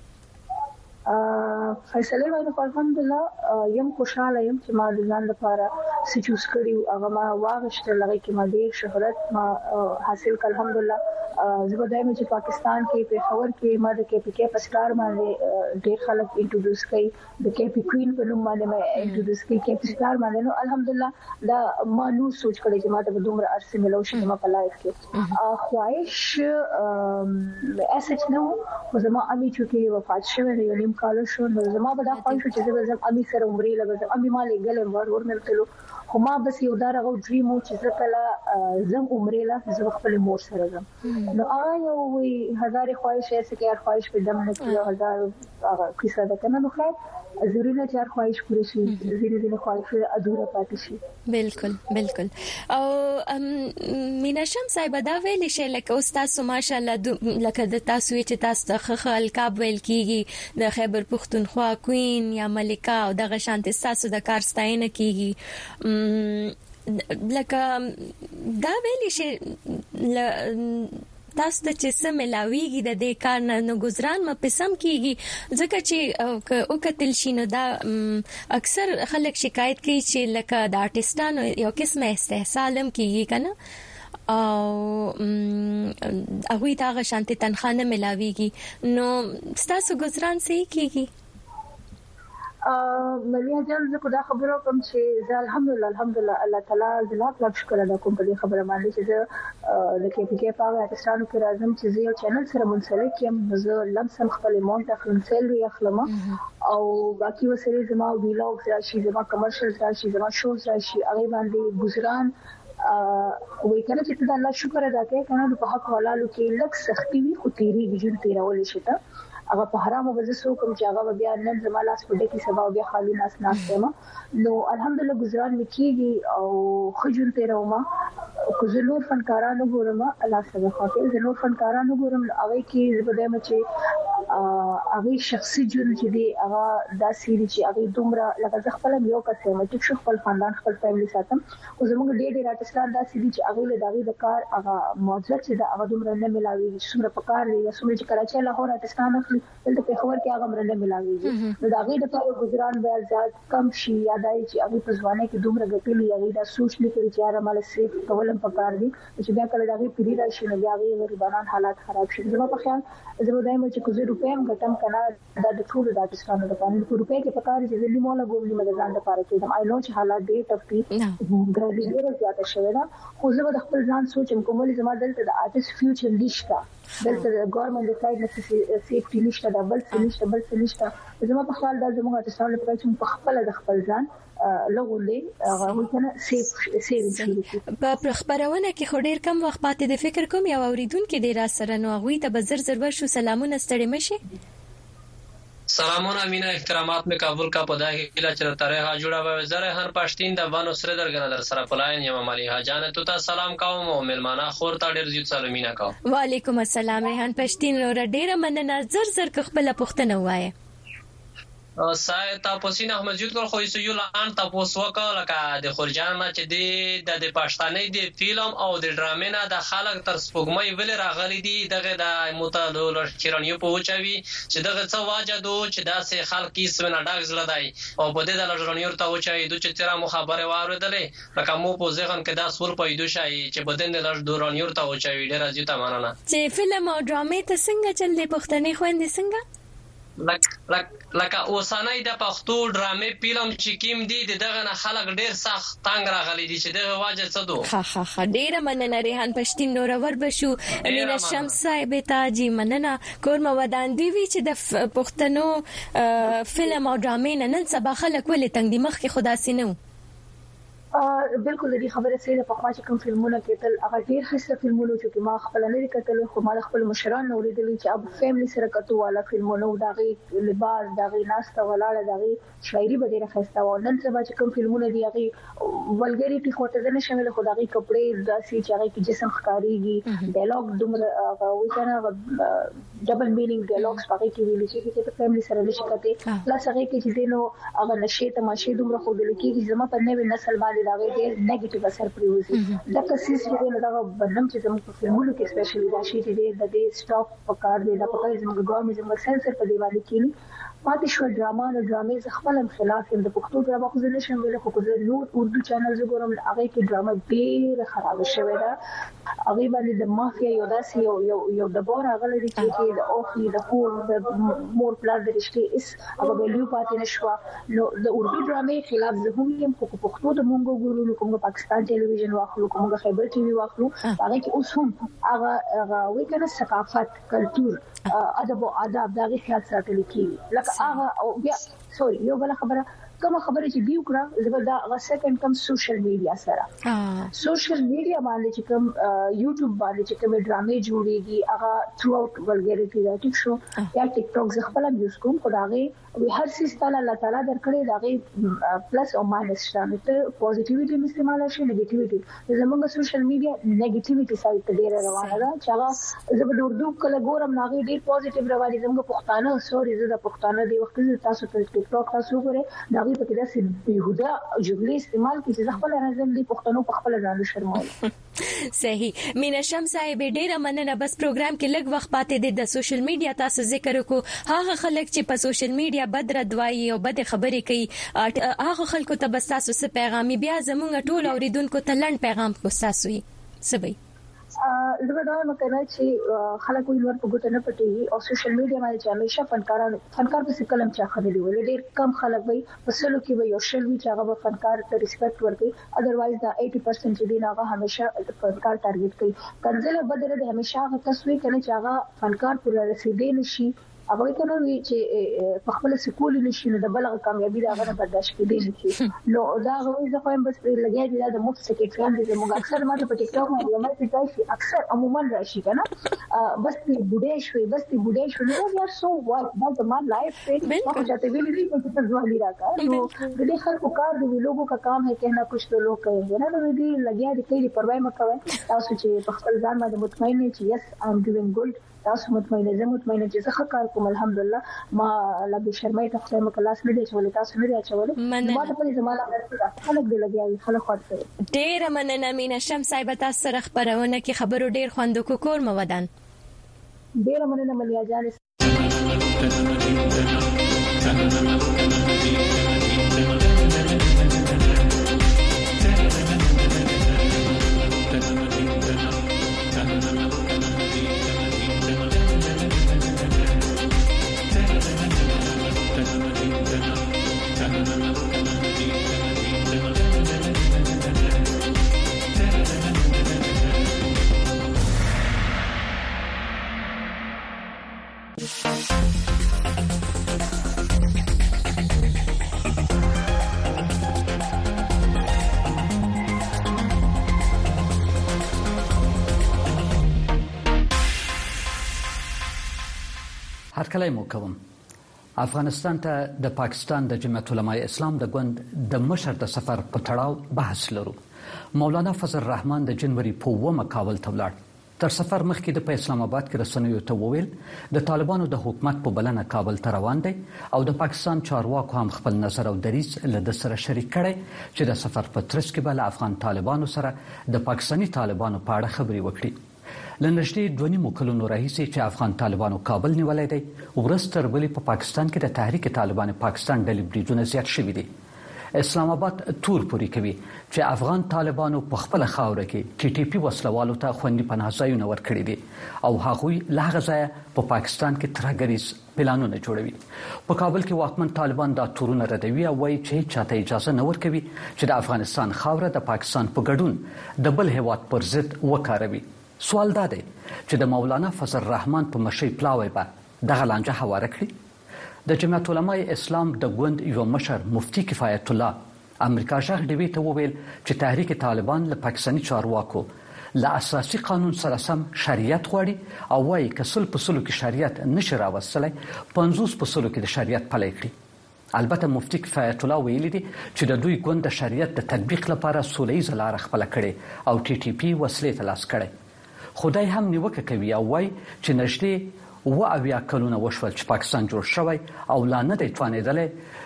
فیصله باندې الحمدلله یم خوشاله یم چې ما د ځان لپاره څه چوز کړی هغه ما واغشت لږه کې ما ډیر شهرت ما حاصل کړ الحمدلله. زه به دایم چې پاکستان کې پیښور کې ما د کې پی کې پسټار باندې ډیر خلک انټروډوس کړي د کې پی کوین په نوم باندې مې انټروډوس کړي کې پسټار باندې نو الحمدلله دا ما نو سوچ کړی چې ما ته دومره ارسه ملو شي ما په لایف کې خواهش اساس نو خو زما امي چې وفات شوه یو نیم کال شو نو زما به دا خواهش چې زه امي سره عمرې لګم امي مالې ګل ور ور ملتلو خو ما بس یو دا راغو ډریم چې زه کله زم عمرې لا زه خپل مور سره زم نو هغه یو وی هزار خواهش ہے کہ هر خواهش په دم نه کیو هزار هغه کیسه ده کنه نو خیر ضروري نه چې هر خواهش پوره شي ځینې ځینې خواهش ادوره پاتې شي. بالکل بالکل. او مینا شم صاحب دا ویل شي لکه استاد ماشاءالله لکه د تاسو چې تاسو د خل کاب ویل کیږي د خیبر پختونخوا کوین یا ملکه او د غشانت تاسو د کار ستاینه کیږي لکه دا ویل شي تاسو ته چې سم ملاويږي د دې کار نه گزاران م پسم کیږي ځکه چې او کتل شینو دا اکثر خلک شکایت کوي چې لکه د آرټستانو یو قسمه استحصالم کیږي کنه او هغه ته غشانته تنخواه نه ملاويږي نو تاسو گزاران سي کیږي. مليا جان زه کو دا خبرو کوم چې زه الحمدلله الحمدلله الله تعالی زلا لږ شکر ادا کوم په دې خبره باندې چې زه د کې پی کې پاوه افغانستانو کې راځم چې زه یو چینل سره منسلک یم زه لمسم خپل مونټ اخلم سیلري اخلم او باقي وسره زما ویلاګز راشي زما کمرشلز راشي زما شوز راشي هغه باندې گزاران وې کنه چې دا الله شکر ادا کوي کنه په حق حلالو کې لږ سختي وي خو تیری ویژن تیرول شي ته هغه په حرامو وځو کوم چې هغه بیا نن زما لاس په دې کې سبا بیا خالی ناس ناشته نو الحمدلله گزاران میکيږي او خجل تیروما کو زلور فنکارانو ګورم الله سبحانه خاطر زلور فنکارانو ګورم هغه کې زبده مچي هغه شخصي جون چې دی هغه د سيري چې هغه دومره لکه خپل یو کس ما چې خپل خاندان خپل فیملی ساتم او زموږ ډېر ډېر آرټستان دا سيري چې هغه له دغه د کار هغه موضوع چې دا هغه دومره نه ملاوي چې څومره په کار دی یا څومره چې کراچي له هور آرټستان اخلي دلته په خبر کې هغه مرنه ملاوي نو دا غي د کار گزاران به زیات کم شي یادای چې هغه په ځوانه کې دومره غټلی هغه دا سوچ لیکل چې یاره مال سیف کولم هم پکار دي چې بیا کله دغه پیری راشي نو بیا غي غریبانان حالات خراب شي. زما په خیال زه دایم چې کوزه روپې هم ګټم کنه د ټول د آرټستانو لپاره په روپې کې پکار دي چې مولا ګوملي مدرسان لپاره کې دم آی نو چې حالات ډېر ټفي ګرځي ډېر زیاته شوی دا خو زه د خپل ځان سوچم کومه زما دلته د آرټست فیوچر نشته دلته د ګورنمنت د سایډ نه سیفټي نشته ډبل نشته بل څه نشته. زما په خیال دا زموږ آرټستانو لپاره چې په خپل د خپل ځان لغولې هغه کنه سیف سیف په خبرونه کې خډیر کم وخت پاتې د فکر کوم یو اوریدونکو د را سره نو غوي ته بزر زر ورشو سلامونه ستړي مشي. سلامونه مینا احترامات میں قبول کا پدا هیله چې ترې ها جوړه و زره هر پښتين د بانو سره درګنه در سره پلاین یم مالي ها جان ته تا سلام کوم او ملمانه خور تا ډیر زیات سلامونه کوم. وعلیکم السلام ریحان پښتين ور ډیره مننه زر زر خپل پښتنه وایي. سای تاسو نه احمد جوړ خو یو لان تاسو وکړه لکه د خورجان ما چې د د پښتانه د فلم او د ډرامې نه د خلک تر سپوږمۍ ول راغلي دي دغه د متعلق چیرانیو پوهچوي چې دغه څه واجدو چې داسې خلک یې سونه ډاګز لدای او په دې د لژرانیو ته وچای د چې تیرا مخابره واردلې لکه مو په ځغن کې دا سور پیدا شي چې بدن د لژرانیو ته وچای ډیر ازیته ماننه چې فلم او ډرامې ته څنګه چلې پښتنې خويندې څنګه لکه لکه اوسانه د پښتو ډرامې فلم چې کیم دي دغه نه خلک ډیر سخت تنگ راغلي دي چې دغه واجه څه دو ها ها ها ډیر مننه ریحان پښتين نور ور بشو امینه شمس صاحب تاجي مننه کورم ودان دی وی چې د پښتنو فلم او ډرامې نن سبا خلک ولې تنگ دي مخ کې خدا سينو بالکل دې خبره سره په خوا چې کوم فلمونه کېدل هغه ډیر خسته فلمونه چې ما خپل نه کتل خو ما خپل مشران نو لیدل چې اب فیملی سره کتو والا فلمونه دغه لباس دغه ناسته ولاړه دغه شاعري به ډیره خسته و. نن سبا چې کوم فلمونه دی هغه ولګریټي خو ته نه شامل خو دغه کپڑے داسې چې هغه کې جسم ښکاریږي ډایلاګ دومره وایي کنه ډبل مینینګ ډایلاګز پکې کې ویل شي چې په فیملی سره نشي کته پلس هغه کې چې نو هغه نشي تماشې دومره خو دل کې زما په نوې نسل باندې دا ډېر نیگیټیو اثر پریوزي دا کسیس چې نو دا بنم چې زموږ په فلمونو کې سپیشلی دا شي چې د دې سټاپ پکار دی دا پکې زموږ ګورمنټ زموږ سنسر په دی باندې کې پاتې شو ډراما او ډرامې خپل خلاف د پښتو ډراما خو نه شم ویل خو زه نور اردو چینل زګورم هغه کې ډراما ډېر خراب شوی دا هغه باندې د مافیا یو داسې یو یو د بور هغه لري چې د اوخي د کور د مور پلان د رښتې اس هغه ویلو پاتې نشو نو د اردو ډرامې خلاف زه هم یم خو پښتو د مونږ ګورو کوم پاکستان ټلویزیون واخلو کوم خیبر ټي وي واخلو هغه کې اوس هم هغه هغه وکنه ثقافت کلچر ادب او آداب دغه خیال ساتل کیږي لکه هغه او بیا سوري یو بل خبره کوم خبره چې دیو کړه زبر دا هغه سیکنډ کم سوشل میډیا سره سوشل میډیا باندې چې کوم یوټیوب باندې چې کوم ډرامې جوړيږي هغه ثرو اوټ ولګریټي دا ټیک شو یا ټیک ټاک زه خپل یوز کوم خدای هر څه ستاله الله تعالی درکړي داغه پلس او ماینس شته ته پوزټیویټي استعمال شي نیگیټیویټي زموږ سوشل میډیا نیگیټیویټي سایت ته ډیره روانه ده چې هغه زبر اردو کله ګورم ناغي ډیر پوزټیو رواني زموږ پښتانه سوري زه د پښتانه دی وخت تاسو ته ټیک ټاک تاسو ګوره داغه په کې داسې بهوده جملې استعمال کیږي چې خپل راځم دی پښتنو په خپل ځان شرمول. صحیح مینا شمس صاحب ډیره مننه بس پروګرام کې لږ وخت پاتې دی د سوشل میډیا تاسو ذکر وکړو هغه خلک چې په سوشل میډیا بد ردوایي او بد خبرې کوي هغه خلکو ته بس تاسو څه پیغام بیا زموږ ټول اوریدونکو ته لنډ پیغام خو تاسو یې سبي زه دا نو کنه چې خلک ویل ورته ګوته نه پټي او سوشل میډیا باندې چې همیشه فنکارانو فنکار په کلم چا خبرې ویل ډېر کم خلک وي په سلو کې وي او شل وی چې هغه فنکار ته ریسپیکټ ورکړي اذروایز دا eighty percent چې دی هغه همیشه فنکار ټارګټ کوي کنځله بدره د همیشه هغه تصویر کنه چې هغه فنکار پر رسیدې نشي هغه کنه وی چې په خپل سکول نشي نو د بلغه کامیابی دا غره برداشت کړي نشي نو دا غوي زه خو هم بس لګیا دي دا مفت سکیټریان دي موږ اکثر ماته په ټیک ټاک باندې مې پېټای اکثر عموما راشي کنه بس دې بډې شوي بس دې بډې شوي نو یار سو وات دا د ما لایف په ما چاته ویلې دي چې څه ځوالي راکا نو دې خلکو کار دی لوګو کا کام ہے کہنا کچھ تو لوگ کوي نه نو دې لګیا دي کړي پروايي مکوي تاسو چې په خپل ځان باندې مطمئن یې چې یس ام ډوینګ ګډ تاسو مطمئنه زه مطمئنه چې زه ښه کار کوم الحمدلله ما لا به شرمای ته خپل کلاس نه دی چولې تاسو نه دی چولې ما ته په زماله درته خلک دی لګیاوي خلک خاطر ډیر مننه مینا شمس صاحب تاسو سره خبرونه کې خبرو ډیر خوندو کو کور مودان ډیر مننه ملیا جان هرکلی مو کوم افغانستان ته د پاکستان د جمعیت علماء اسلام د ګوند د مشر د سفر په تړاو بحث لرو. مولانا فضل الرحمن د جنوري په اوومه کابل ته ولاړ. تر سفر مخکې د په اسلام آباد کې رسنیو ته وویل د طالبانو د حکومت په بلنه کابل ته روان دی او د پاکستان چارواکو هم خپل نظر او دریځ له د سره شریک کړي چې د سفر په ترڅ کې به له افغان طالبانو سره د پاکستاني طالبانو په اړه خبرې وکړي. لنږدې دوه نیمو کلونو راهیسې چې افغان طالبانو کابل نیولی دی، ورځ تر بلې په پاکستان کې د تحریک طالبان پاکستان ډلې بریدونه زیات شوي دي. اسلام آباد تور پوري کوي چې افغان طالبانو په خپل خاوره کې ټي ټي پی وسلوالو ته خوندي پناه ځایونه ورکړي دي او هغوی له هغه ځایه په پاکستان کې ترهګریز پلانونه جوړوي. په کابل کې واکمن طالبان دا تورونه ردوي او وایي چې چاته اجازه نه ورکوي چې د افغانستان خاوره د پاکستان په ګډون د بل هیواد پر ضد وکاروي. سوال دا دی چې د مولانا فضل الرحمن په مشرۍ پلاوی به دغه لانجه هواره کړي. د جمعیت علماء اسلام د ګوند یو مشر مفتی کفایت الله امریکا شاه ډیوی ته وویل چې تحریک طالبان له پاکستاني چارواکو له اساسي قانون سره سم شریعت غواړي او وايي که سل په سلو کې شریعت نشي راوستلی پنځوس په سلو کې د شریعت پلی کړي. البته مفتی کفایت الله ویلي دي چې د دوی ګوند د شریعت د تطبیق لپاره سولیزه لاره خپله کړې او ټي ټي پی وسلې ته لاس کړی. خدای هم نیوکه کوي او وايي چې نږدې اوه اویا کلونه وشول چې پاکستان جوړ شوی او لا نه دی توانېدلی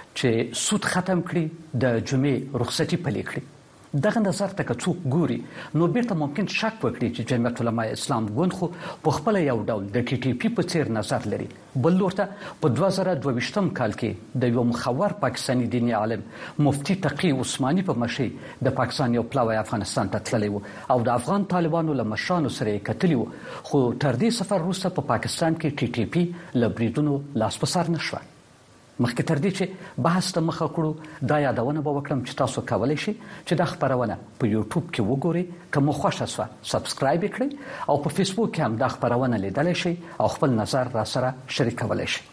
چې سود ختم کړي، د جمعې رخصتي پلې کړي. دغه نظر ته که څوک ګوري نو بیرته ممکن شک وکړي چې جمعیت علماء اسلام ګوند خو په خپل یو ډول د ټي ټي پی په څیر نظر لري. بل لورته په دوه زره دوه ویشتم کال کې د یو مخور پاکستاني دیني عالم مفتی تقی عثماني په مشرۍ د پاکستان یو پلاوی افغانستان ته تللی و او د افغان طالبانو له مشرانو سره یې کتلي و، خو تر دې سفر وروسته په پاکستان کې ټي ټي پی له بریدونو لاس په سر نه شوه. مخکې تر دې چې بحث ته مخه کړو دا یادونه به وکړم چې تاسو کولی شئ چې دا خپرونه په یوټیوب کې وګورئ، که مو خوښه شوه سبسکرایب یې کړئ او په فیسبوک کې هم دا خپرونه لیدلی شئ او خپل نظر را سره شریکولی شئ.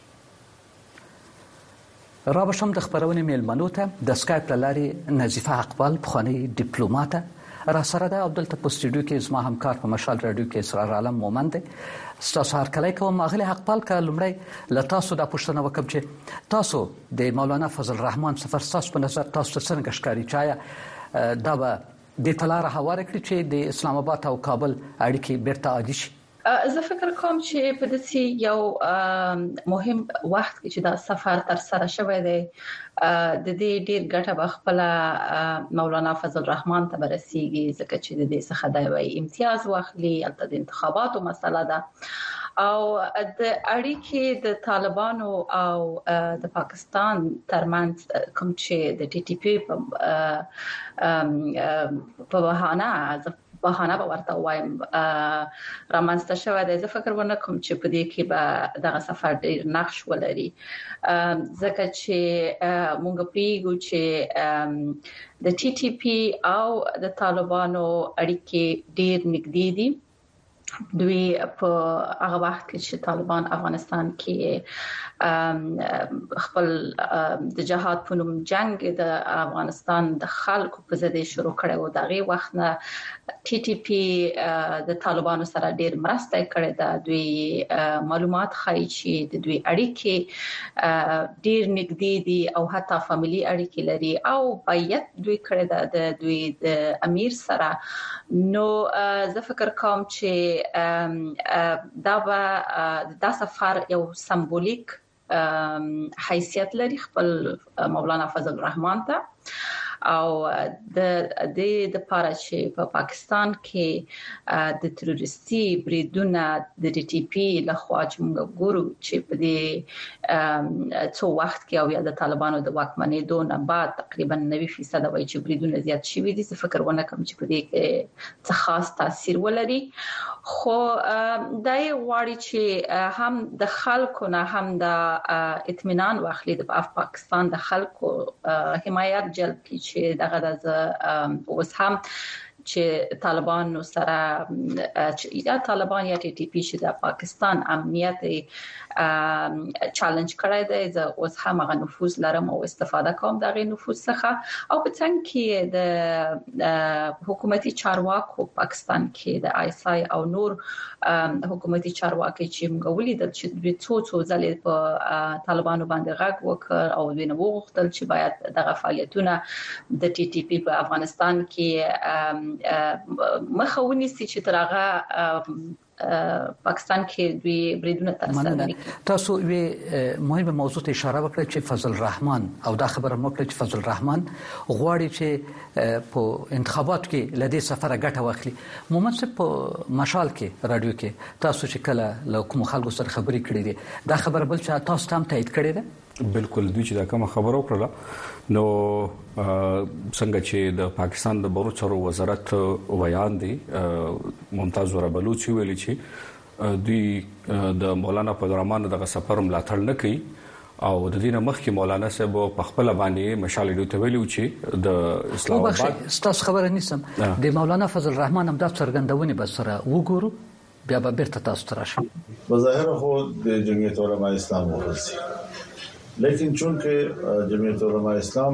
را به شم د خپرونې میلمنو ته د سکایپ له لارې نظیفه اقبال پخوانۍ ډیپلوماته را سره ده او دلته په سټوډیو کې زما همکار په مشال راډیو کې اسرار عالم مومند دی. ستاسو هرکلی کوم. اغلی اقبال که لومړی له تاسو دا پوښتنه وکړم چې تاسو د مولانا فضل الرحمن سفر ستاسو په نظر تاسو ته څرنګه ښکاري چې آیا دا به دې ته لاره هواره کړي چې د اسلام آباد او کابل اړیکې بیرته عادي شي؟ زه فکر کوم چې په داسې یو مهم وخت کې چې دا سفر تر سره شوی دی د دې ډیر ګټه به خپل مولانا فضل الرحمن ته برسیږي، ځکه چې د دې څخه د یو امتیاز واخلي. البته د انتخاباتو مسله ده او د اړیکې د طالبانو او د پاکستان ترمنځ کوم چې د ټي ټي پی په بهانه بهانه به ورته وایم رامنځته شوی دی. زه فکر ونه کوم چې په دې کې به دغه سفر ډیر نقش ولري، ځکه چې مونږ پریږو چې د ټي ټي پی او د طالبانو اړیکې ډیر نږدې دي. دوی په هغه وخت کې چې طالبان افغانستان کې خپل د جهاد په نوم جنگ د افغانستان د خلکو په ضد شروع کړی و، دغه وخت نه ټي ټي پی د طالبانو سره ډیر مرسته کړې ده. دوی معلومات ښایي چې د دوی اړیکې ډیر نږدې دي او حتی فامیلی اړیکې لري او بیعت دوی کړی ده د دوی د امیر سره. نو زه فکر کوم چې دا به دا سفر یو سمبولیک حیثیت لري خپل مولانا فضل الرحمن ته او د دې د پاره چې په پاکستان کې د تروریستي بریدونه د ټي ټي پی لخوا چې موږ ګورو چې په دې څو وخت کې او یا د طالبانو د واکمنېدو نه بعد تقریبا نوي فیصد وایي چې بریدونه زیات شوي دي. زه فکر ونه کوم چې په دې کې څه خاص تاثیر ولري، خو دا یې غواړي چې هم د خلکو نه هم د اطمینان واخلي، د پاکستان د خلکو حمایت جلب کړي چې دغه د اوس هم چې طالبان سره یا طالبان یا ټي ټي پی چې د پاکستان امنیت چالش کړی دی، زه اوس هم هغه نفوذ لرم او استفاده کوم دغه نفوذ څخه. او په څنګه کې د حکومتي چارواکو پاکستان کې د آی اس آی او نور حکومتي چارواکي چې موږ ولیدل چې د څو څو ځلې په طالبانو باندې غږ وکړ او دوی نو وغوښتل چې باید دغه فعالیتونه د ټي ټي پی په افغانستان کې مخاوني سي چې ترغه پاکستان کې دوی بریدونه ترسره. تاسو وی مهمه موضوع ته اشاره وکړه چې فضل الرحمن او دا خبره موکړه چې فضل الرحمن غواړي چې په انتخابات کې لدې سفر غټه واخلي. محمد صاحب په مشال کې رادیو کې تاسو چې کله له کوم خلکو سره خبرې کړې دي دا خبره بل چې تاسو هم تایید کړې ده؟ بالکل دوی چې دا کوم خبره وکړه نو څنګه چې د پاکستان د بهرو چارو وزارت ویان دی ممتاز ور بلوچ ویلي چې دوی د مولانا فضل الرحمن دغه سفر ملاتړ نه کوي او د دینه مخکې مولانا صاحب په خپل باندې مشال دوی ته ویلو چې د اسلام آباد ستاسو خبره نیسم د مولانا فضل الرحمن هم د څرګندونې بسره وګورو بیا به بیرته تاسو تراشم. بظاهر خو د جمعیت علماء اسلام ورسي لیکن چونکه جمعیت علماء اسلام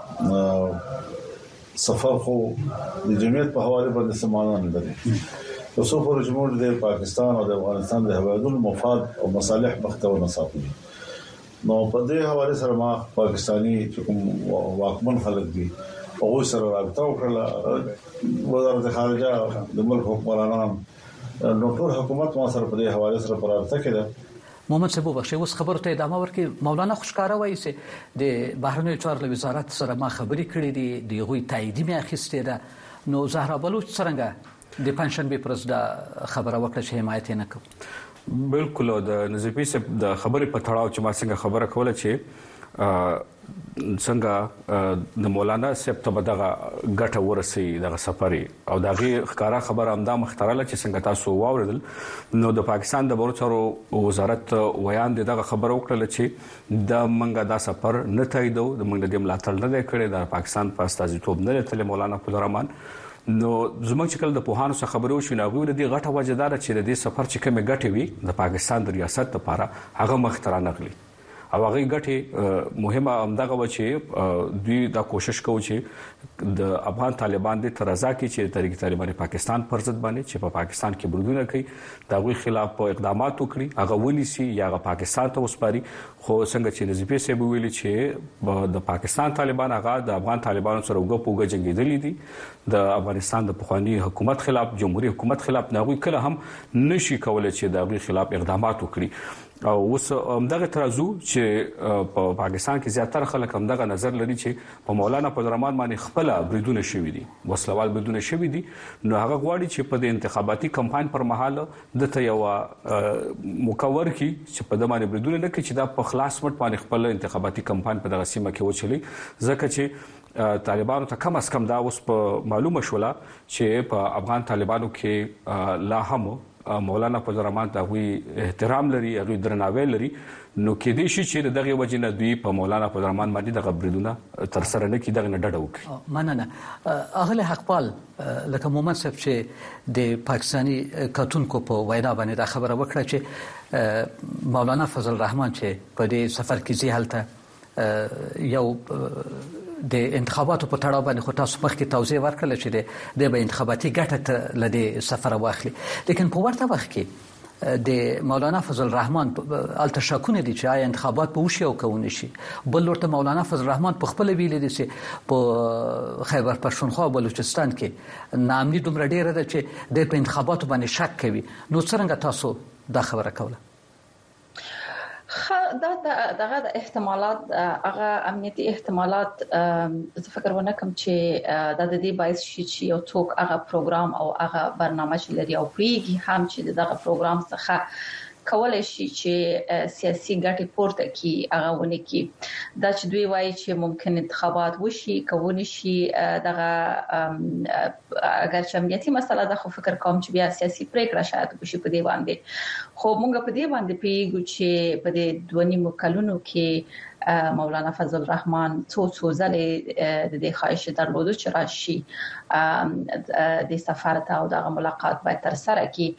سفر خو د جمعیت په حواله باندې سمانه نه لري. اوسو پر جمهور د پاکستان او د افغانستان د هوادونو مفاد او مصالح مختلفه ساتي. نو په دې حواله سره ما پاکستاني کوم واکمن خلک دي او سره رابطه وکړه. وزارت خارجه د ملک حکمرانان نو ټول حکومت ما سره په دې حواله سره پرابطه کړه. محمد صاحب بخښي اوس خبرته ادامه ورکړي. مولانا خوشکاره وایي چې د بهرنیو چارو وزارت سره ما خبرې کړې دي د غوي تایید مې اخیستې ده. نو زهرا بلوچ څنګه د پنځشنبه پرز دا خبره وکړه چې حمایت نه کوي؟ بالکل د نظیفي صاحب د خبرې په تړاو چې ما څنګه خبره کوله چې څنګه د مولانا صاحب ته دغه ګټه ورسي دغه سفر او دغه ښکارا خبر امدا مخترله چې څنګه تاسو واوریدل نو د پاکستان د بهرو چارو وزارت ویان دغه خبر وکړه چې د منګه دا سفر نه تاییدو د منګه د ملاتړ نه کړي د پاکستان په استازیتوب نه تل مولانا فضل الرحمن. نو زموږ چې کله د پوهانو سره خبرو شو نو غوړي د غټه وجدار چې د سفر چې کومه ګټه وي د پاکستان د ریاست لپاره هغه مخترا نغلي او هغه ګټه مهمه امداغه و چې دوی دا کوشش کوي چې د افغان طالبان د ترازا کې چې طریق طالبان پاکستان پر ضد باندې چې په پاکستان کې برودونه کوي دا غوي خلاف اقدامات وکړي هغه ونیسي یا هغه پاکستان ته وسپاري. خو څنګه چې نظیفي صاحب ویلي چې د پاکستان طالبان هغه د افغان طالبانو سره وګ پوګ جنگیدلې دي د افغانستان د پخوانی حکومت خلاف جمهوریت حکومت خلاف نه غوي کله هم نشي کولای چې د غوي خلاف اقدامات وکړي. او اوس همدغه ترازو چې په پاکستان کې زیاتره خلک همدغه نظر لري چې په مولانا فضل الرحمن باندې خپل بریدونه شوي دي وسلوال بریدونه شوي دي. نو هغه غواړي چې په د انتخاباتي کمپاین پر مهال د ته یو مکور کی چې په دمانه بریدونه نه کوي چې دا په خلاص مټ باندې خپل انتخاباتي کمپاین په دغه سیمه کې وچلي ځکه چې طالبانو ته کم از کم دا اوس په معلومه شوله چې په افغان طالبانو کې لا هم مولانا فضل الرحمن ته وی احترام لري هغه درناوی لري. نو کې دې شي چې دغه وجنه دوی په مولانا فضل الرحمن باندې دغه بریدونه تر سره نه کی دغه نه ډډه وکړي. مننه. اغله حقپال لکه محمد صاحب چې د پاکستانی کتونکو په وینا باندې دا خبره وکړه چې مولانا فضل الرحمن چې په دې سفر کې زی حالته یو د انتخاباتو په تړاو باندې خو تاسو مخکې توضیح ورکړل چې د به انتخاباتي ګټه لدی سفر واخلي. لیکن په ورته وخت کې د مولانا فضل الرحمن التشکونه دي چې آیا انتخابات به وشي او کوي شي. بل ورته مولانا فضل الرحمن په خپل ویل دي چې په خیبر پښتونخوا او بلوچستان کې نامني دومره ډیره ده چې د انتخاباتو باندې شک کوي. نو څنګه تاسو دا خبره کوله؟ دا دغه د احتمالات هغه امنیتي احتمالات زه فکر ونه کوم چې د دې باعث شي چې یو څوک هغه پروګرام او هغه برنامه چې لري او پیږي هم چې دغه پروګرام څخه کولای شي چې سیاسي ګټې پورته کی هغه ونه کی. دا چې دوی وایي چې ممکن انتخابات وشي کوي شي دغه اگر چې امنیتي مسله ده خو فکر کوم چې بیا سیاسي پریکړه شاید وشي په دې باندې. خو موږ په دې باندې پیږو چې په دې دوه نیم کلونو کې مولانا فضل الرحمن څو څو ځلې د دې خواهش درلوده چې راشي د سفر ته او د ملاقات باید تر سره کی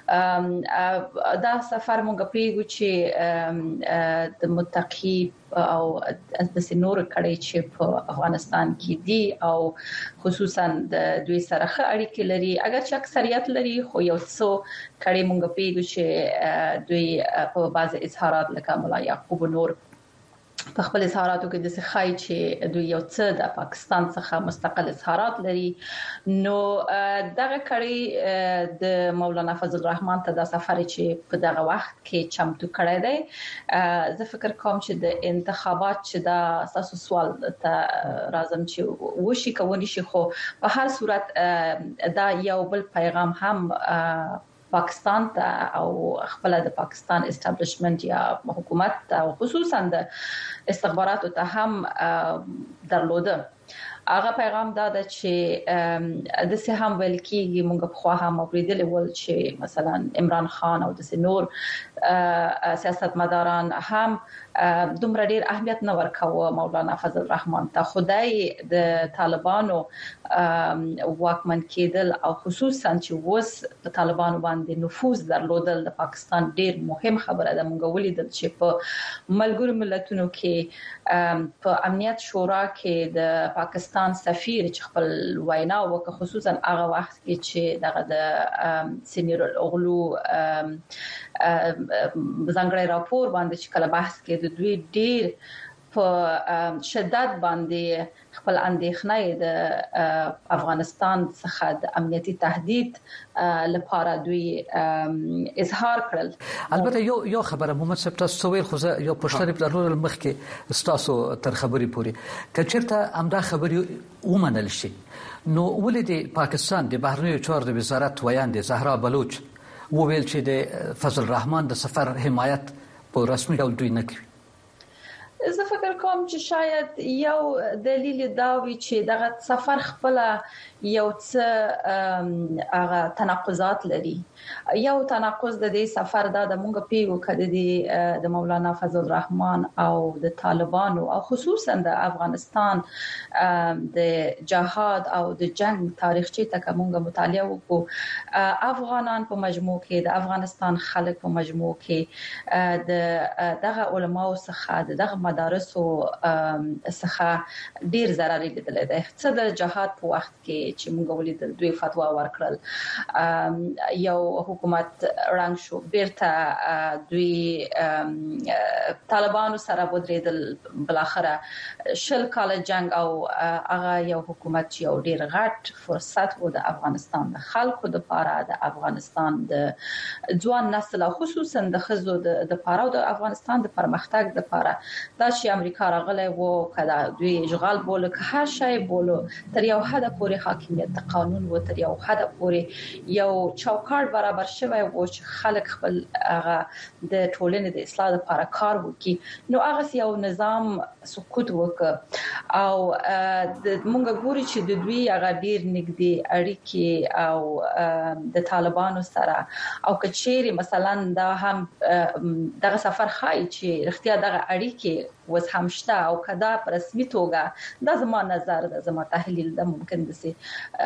دا سفر مونږ پیګو چې د متقی او د سينور کړي چې په افغانستان کې دي او خصوصا د دوی سره ښه اړیکې لري اگر چې اکثریت لري خو یو څو کړي مونږ پیګو چې دوی په بعض اظهارات لکه مولا یعقوب نور په خپل اظهاراتو کې د ښای چې دوی یو څه د پاکستان څخه مستقل اظهارات لري نو دغه کړي د مولانا فضل الرحمن ته د سفر چې په دغه وخت کې چمتو کړی دی زه فکر کوم چې د انتخابات چې دا اساسو سوال ته راځم چې وشي کوي شي خو په هر صورت دا یو بل پیغام هم پاکستان ته او خپل د پاکستان اسټابلیشمنت یا حکومت او خصوصا د استخباراتو ته هم درلوده هغه پیغام دا د چې د سه هم ویل کیږي موږ په خوا هم اوریدل ول چې مثلا عمران خان او د نور سیاستمداران هم دومره ډیر اهمیت نه ورکاوه مولانا فضل الرحمن ته خدای د طالبانو واکمن کېدل او خصوصا چې وس د طالبانو باندې نفوذ درلودل د پاکستان ډیر مهم خبره ده موږ ولیدل چې په ملګرو ملتونو کې په امنیت شورا کې د پاکستان سفیر چې خپل وینا وکړه خصوصا هغه وخت کې چې دغه د سینیر الاغلو ځانګړی راپور باندې چې کله بحث کې د دوی ډیر په شدت باندې خپل اندېښنې د افغانستان څخه د امنیتي تهدید لپاره دوی اظهار کړل البته یو یو خبره محمد صاحب تاسو ویل خو یو پښتني پلانونو مخکې تاسو تر خبرې پوري کچرته امدا خبرې ومنل شي نو ولې د پاکستان د بهرنیو چارو د وزارت ویاند زهرا بلوچ وویل چې د فضل الرحمن د سفر حمایت په رسمي ډول دوی نه کوي زه فکر کوم چې شاید یو دلیل دا وي چې دغه سفر خپل یو څه هغه تناقضات لري یو تناقض د دې سفر دا د مونږ پیغو کړي د مولانا فضل الرحمن او د طالبانو او خصوصا د افغانستان د جهاد او د جنگ تاریخچه ته کومه مطالعه وکړو افغانان په مجموع کې د افغانستان خلک په مجموع کې د دغه علماو څخه دغه مدارسو څخه ډیر ضرر لیدل دي څه د جهاد په وخت کې چې موږ ولیدل دوی فتوا ورکړل یو حکومت رنګ شو بیرته دوی طالبانو سره ودرېدل بل اخره شل کال جنگ او هغه یو حکومت چې یو ډیر غټ فرصت و د افغانستان د خلکو د لپاره د افغانستان د ځوان نسل خصوصا د خزو د لپاره او د افغانستان د پرمختګ لپاره دا چې امریکا راغلی وو کله دوی اشغال بوله که هر شی بوله تر یو حد پورې حاکمیت د قانون و تر یو حد پورې یو چوکاټ برابر شوی و چې خلک خپل هغه د ټولنې د اصلاح لپاره کار وکړي نو هغه یو نظام سقوط وکړ او د مونږ ګوري چې د دوی هغه ډیر نږدې اړیکې او د طالبانو سره او کچېری مثلا دا هم دغه سفر خای چې اختیار دغه اړیکې وس همشته او کدا په رسمي توګه د زما نظر د زما تحلیل د ممکن د سي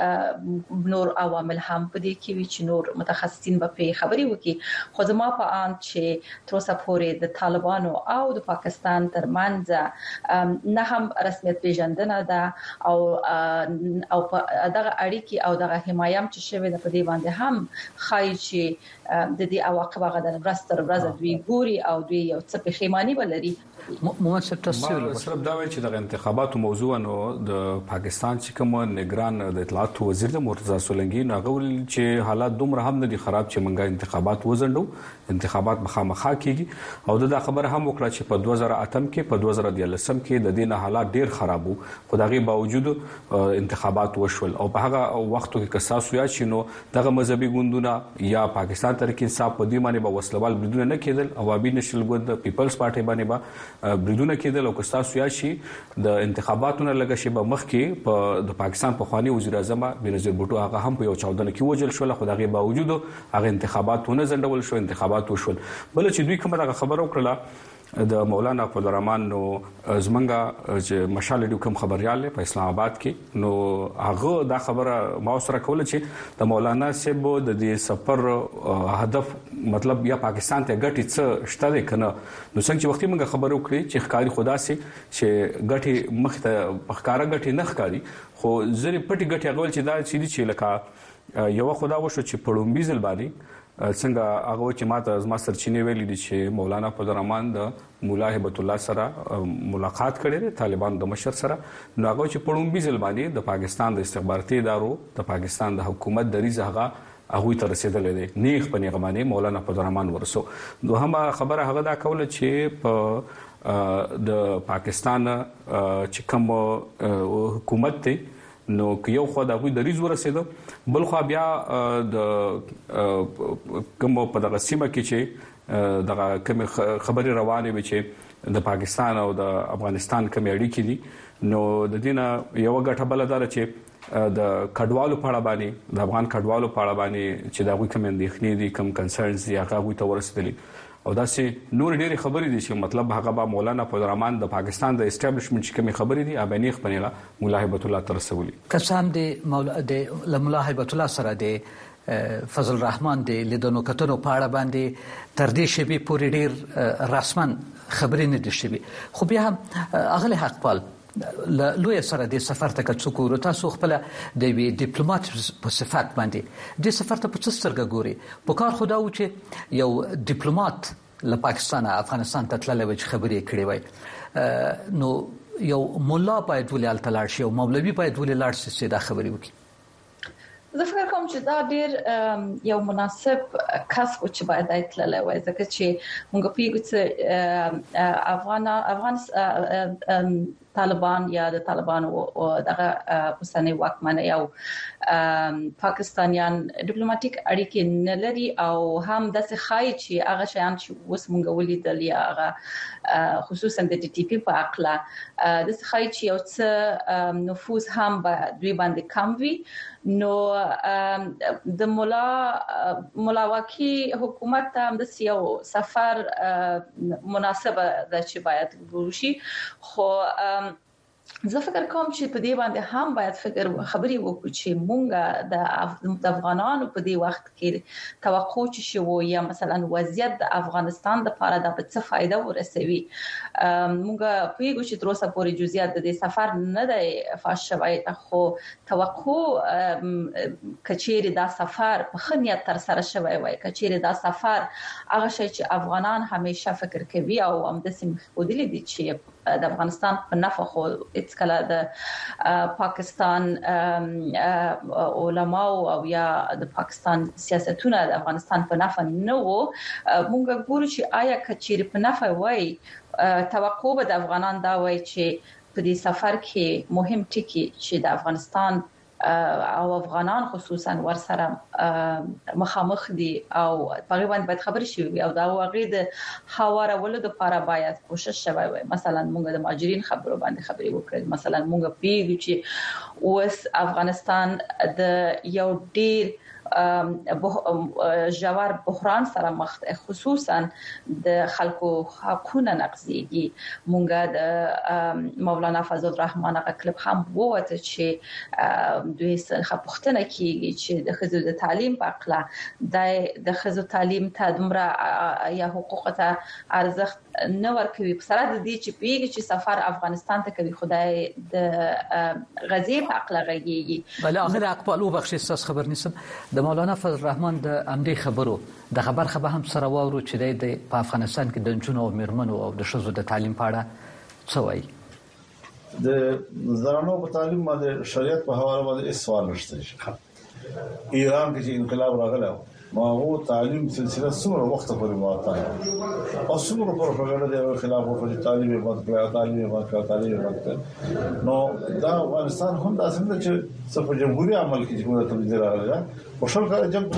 نور عوامل هم په دې کې وی چې نور متخصصین به خبري وکي خو زما په ان چې تر اوسه پورې د طالبانو او د پاکستان ترمنځ نه هم رسمیت پیژندنه ده او او دغه اړیکې او دغه حمایت چې شوی د په دې باندې هم خای چې د دې عواقب غو د ورستر ورځ دوی ګوري او دوی یو څه پښیمانی ولري محمد صاحب تاسو سره دا وایي چې د انتخاباتو موضوع نو د پاکستان چې کوم نگران د اطلاعات وزیر د مرتضی سولنګي ناغول چې حالات دومره هم نه دي خراب چې منګه انتخابات وزندو انتخابات مخامخا کیږي او دا خبره هم وکړه چې په دوه زره اتم کې په دوه زره دولسم کې د دې نه حالات ډیر خراب وو خو دغه باوجود انتخابات وشول او په هغه وختو کې کساسو یا شنو دغه مذهبي ګوندونه یا پاکستان تحریک انصاف په دې باندې به وسلوال بریدونه نه کېدل عوامي نشل ګوند پیپلز پارټي باندې به بریدونه کېدل او کساسو یا شي د انتخاباتونو لګه شي به مخ کې په د پاکستان په خواني وزیر اعظم بنظیر بوټو هغه هم په یو چاودنه کې وجل شو خو دغه باوجود هغه انتخاباتونه زندول شو انتخابات وشول بل چې دوی کومه خبر وکړه د مولانا فضل الرحمن نو زمنګا چې مشال ډو کوم خبريال په اسلام آباد کې نو هغه دا خبره ما سره کوله چې د مولانا صاحب د دې سفر هدف مطلب یا پاکستان ته ګټي څه شته کنه نو څنګه چې وختي موږ خبرو کړې چې ښکاری خدا سي چې ګټي مخ ته ښکارا ګټي نه ښکاری خو زری پټي ګټي غول چې دا چې لکه یو خدا وشو چې پړومبي ځل باندې څنګه هغه چې ماته زما سرچینه ویلي دي چې مولانا فضل الرحمن د مولا هبت الله سره ملاقات کړي طالبان د مشر سره نو هغه چې پړومبي ځل باندې د پاکستان د استخباراتي ادارو د پاکستان د حکومت دریزه هغه هغه تر رسیدلې دي نیغ په نیغه باندې مولانا فضل الرحمن ورسو دوهمه خبره هغه دا کوله چې په د پاکستان چې کوم حکومت ته نو یو خو دا غوي د ریز ورسېدو بل خو بیا د کوم په دغه سیمه کې چې دغه کوم خبري روانه وي چې د پاکستان او د افغانستان کوم اړیکې دي نو د دینه یو غټه بل دار چې د کډوالو په اړه باندې د افغان کډوالو په اړه باندې چې دا غوي کوم اندېښنې دي کوم کنسرنز دي هغه غوي ته ورسېدلي او دا سي نور ډېری خبرې دي چې مطلب هغه با مولانا فضل الرحمن د پاکستان د اسټابلیشمنت چې کومي خبرې دي ابانیخ پنيلا مولا هبت الله ترسولي قسم دي مولا د مولا هبت الله سره د فضل الرحمن د لیدونو کتنو په اړه باندې تر دې شی به پوری ډېر رسمن خبرې نه دي شي خو بیا هم اغله حق پال لوی سره د سفر ته کڅکو تاسو خپل د وی ډیپلوماټ په صفات باندې د سفر ته په څه سترګه ګوري په کار خدا و چې یو ډیپلوماټ له پاکستان افغانستان ته تللی وي خبرې کړې وي نو یو مولا باید ولې التلاړ شي او مولوی باید ولې لاړ شي دا خبرې وکړي زه فکر کوم چې دا ډیر یو مناسب کس و چې باید ایتللی وای ځکه چې موږ پیګو چې افغان افغان طالبان یا د طالبانو او دغه پښتني واکمنه یو پاکستانیان ډیپلوماټیک اړیکې نه لري او هم د څخای چې هغه شیان چې وس مونږ ولیدل یا هغه خصوصا د ټي ټي پی په اړه د څخای چې یو څه نفوذ هم به دوی باندې کم وي نو د مولا ملاوکی حکومت ته هم د یو سفر مناسبه د چې باید وشي خو زه فکر کوم چې په دې باندې هم باید فکر خبري وکړو چې مونږ د افغانانو په دې وخت کې توقع چې شو یا مثلا وضعیت د افغانستان د لپاره د څه فائدہ ورسوي مونږ پیګو چې تر اوسه پورې جزئیات د دې سفر نه دی فاش شوی خو توقع کچېری دا سفر په خنیت تر سره شوی وای کچېری دا سفر هغه شی چې افغانان همیشه فکر کوي او هم د سیمه خودلې دي چې د افغانستان په نفع خو هیڅ کله د پاکستان علما او یا د پاکستان سیاستونه د افغانستان په نفع نه وو مونږ ګورو چې آیا کچېری په نفع وای توقع به د افغانان دا وای چې په دې سفر کې مهم ټکی چې د افغانستان او افغانان خصوصا ورسره مخامخ دي او په غیبت باید خبرې شي او دا واغې د حواره ولود لپاره باید کوشش شوی وي مثلا موږ د مهاجرین خبرو باندې خبرې وکړو مثلا موږ پیږو چې اوس افغانستان د یو ډیر جوار بحران سره مخ خصوصا د خلکو حقوقونه نقضيږي مونږه د مولانا فضل الرحمن هغه کلب هم ووته چې دوی څخه پوښتنه کیږي چې د خزو د تعلیم په اړه د خزو تعلیم ته دمره یا حقوق ته ارزښت نه ورکوي په سره د دې چې پیږي چې سفر افغانستان ته کوي خدای د غزي په اړه غږیږي بل اخر اقبال وبخښي تاسو خبر نیسم د مولانا فضل الرحمن د امدي خبرو د خبر خبر هم سره وورو چې د په افغانستان کې د جنونو او میرمنو او د شذو د تعلیم په اړه څه وایي د زنانو په تعلیم باندې شریعت په حواله باندې هیڅ سوال نشته ایران کې چې انقلاب راغلی ما هو تعلیم سلسله څومره وخت پورې واته او څومره پروپاګاندا د خلاف او تعلیم بند کړه تعلیم بند کړه تعلیم بند کړه نو دا افغانستان هم د اسنه چې صفه جمهوریت عمل کې چې تبدیل راغلی او شل کال جنگ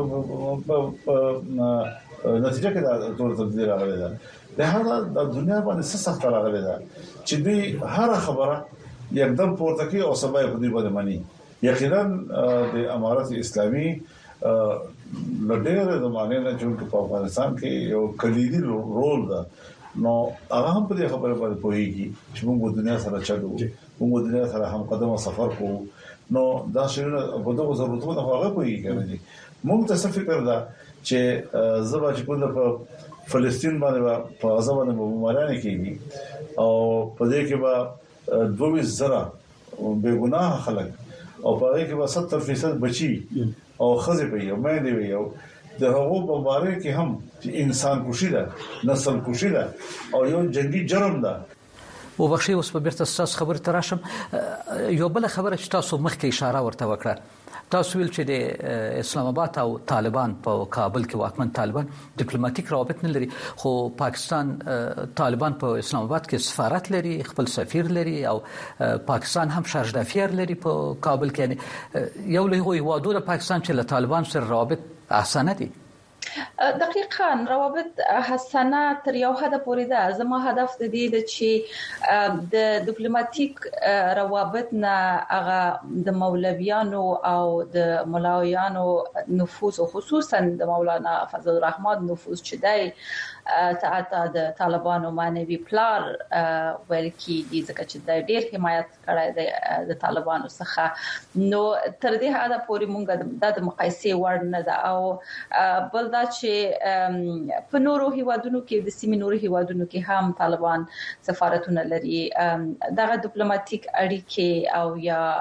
نتیجه کې دا ټول تبدیل راغلی دا لهدا د دنیا باندې څه سخت راغلی دا چې دوی هر خبره یکدم پورته کوي او سبا یې په دې باندې مانی یقینا د امارات اسلامي لډېر زمانه نه چې په افغانستان کې یو کلیدي رول ده نو هغه هم په دې خبره باندې پوهیږي چې موږ دنیا سره چلو موږ دنیا سره هم قدمه سفر کوو نو دا شنو په دغه ضرورتونو هغه پوهیږي موږ ته څه فکر ده چې زبا چې کوم په فلسطین باندې په غزا باندې بمباران کیږي او په دې کې به دوه زره بے ګناه خلک او په هغه کې به ستر فیصد بچي او خزه په یو مې دی یو د هغو په باره کې هم چې انسان کوشي ده نسل کوشي ده او یو جنگي جرم ده او بخښي اوس په بیرته تاسو خبر تراشم یو بل خبره چې تاسو مخکې اشاره ورته وکړه تاسو ویل چې د اسلام آباد او طالبان په کابل کې واکمن طالبان ډیپلوماټیک روابط نه لري خو پاکستان طالبان په اسلام آباد کې سفارت لري خپل سفیر لري او پاکستان هم شارژ دافیر لري په کابل کې یو له هیوادونو د پاکستان چې له طالبان سره روابط اسانه دي دقیقاً روابط حسنه تر یو حد پورې ده زما هدف د دې چې د ډیپلوماټیک روابط نه هغه د مولویانو او د ملاویانو نفوذ خصوصا د مولانا فضل الرحمن نفوذ چې دی تعاطا د طالبانو معنوي پلار ورکی دي ځکه چې د ډیر حمایت کړای دی د طالبانو څخه نو تر دې حد پورې مونږ د مقایسې وړ نه ده او بل دا چې په نورو هیوادونو کې د سیمې نورو هیوادونو کې هم طالبان سفارتونه لري دغه ډیپلوماټیک اړیکې او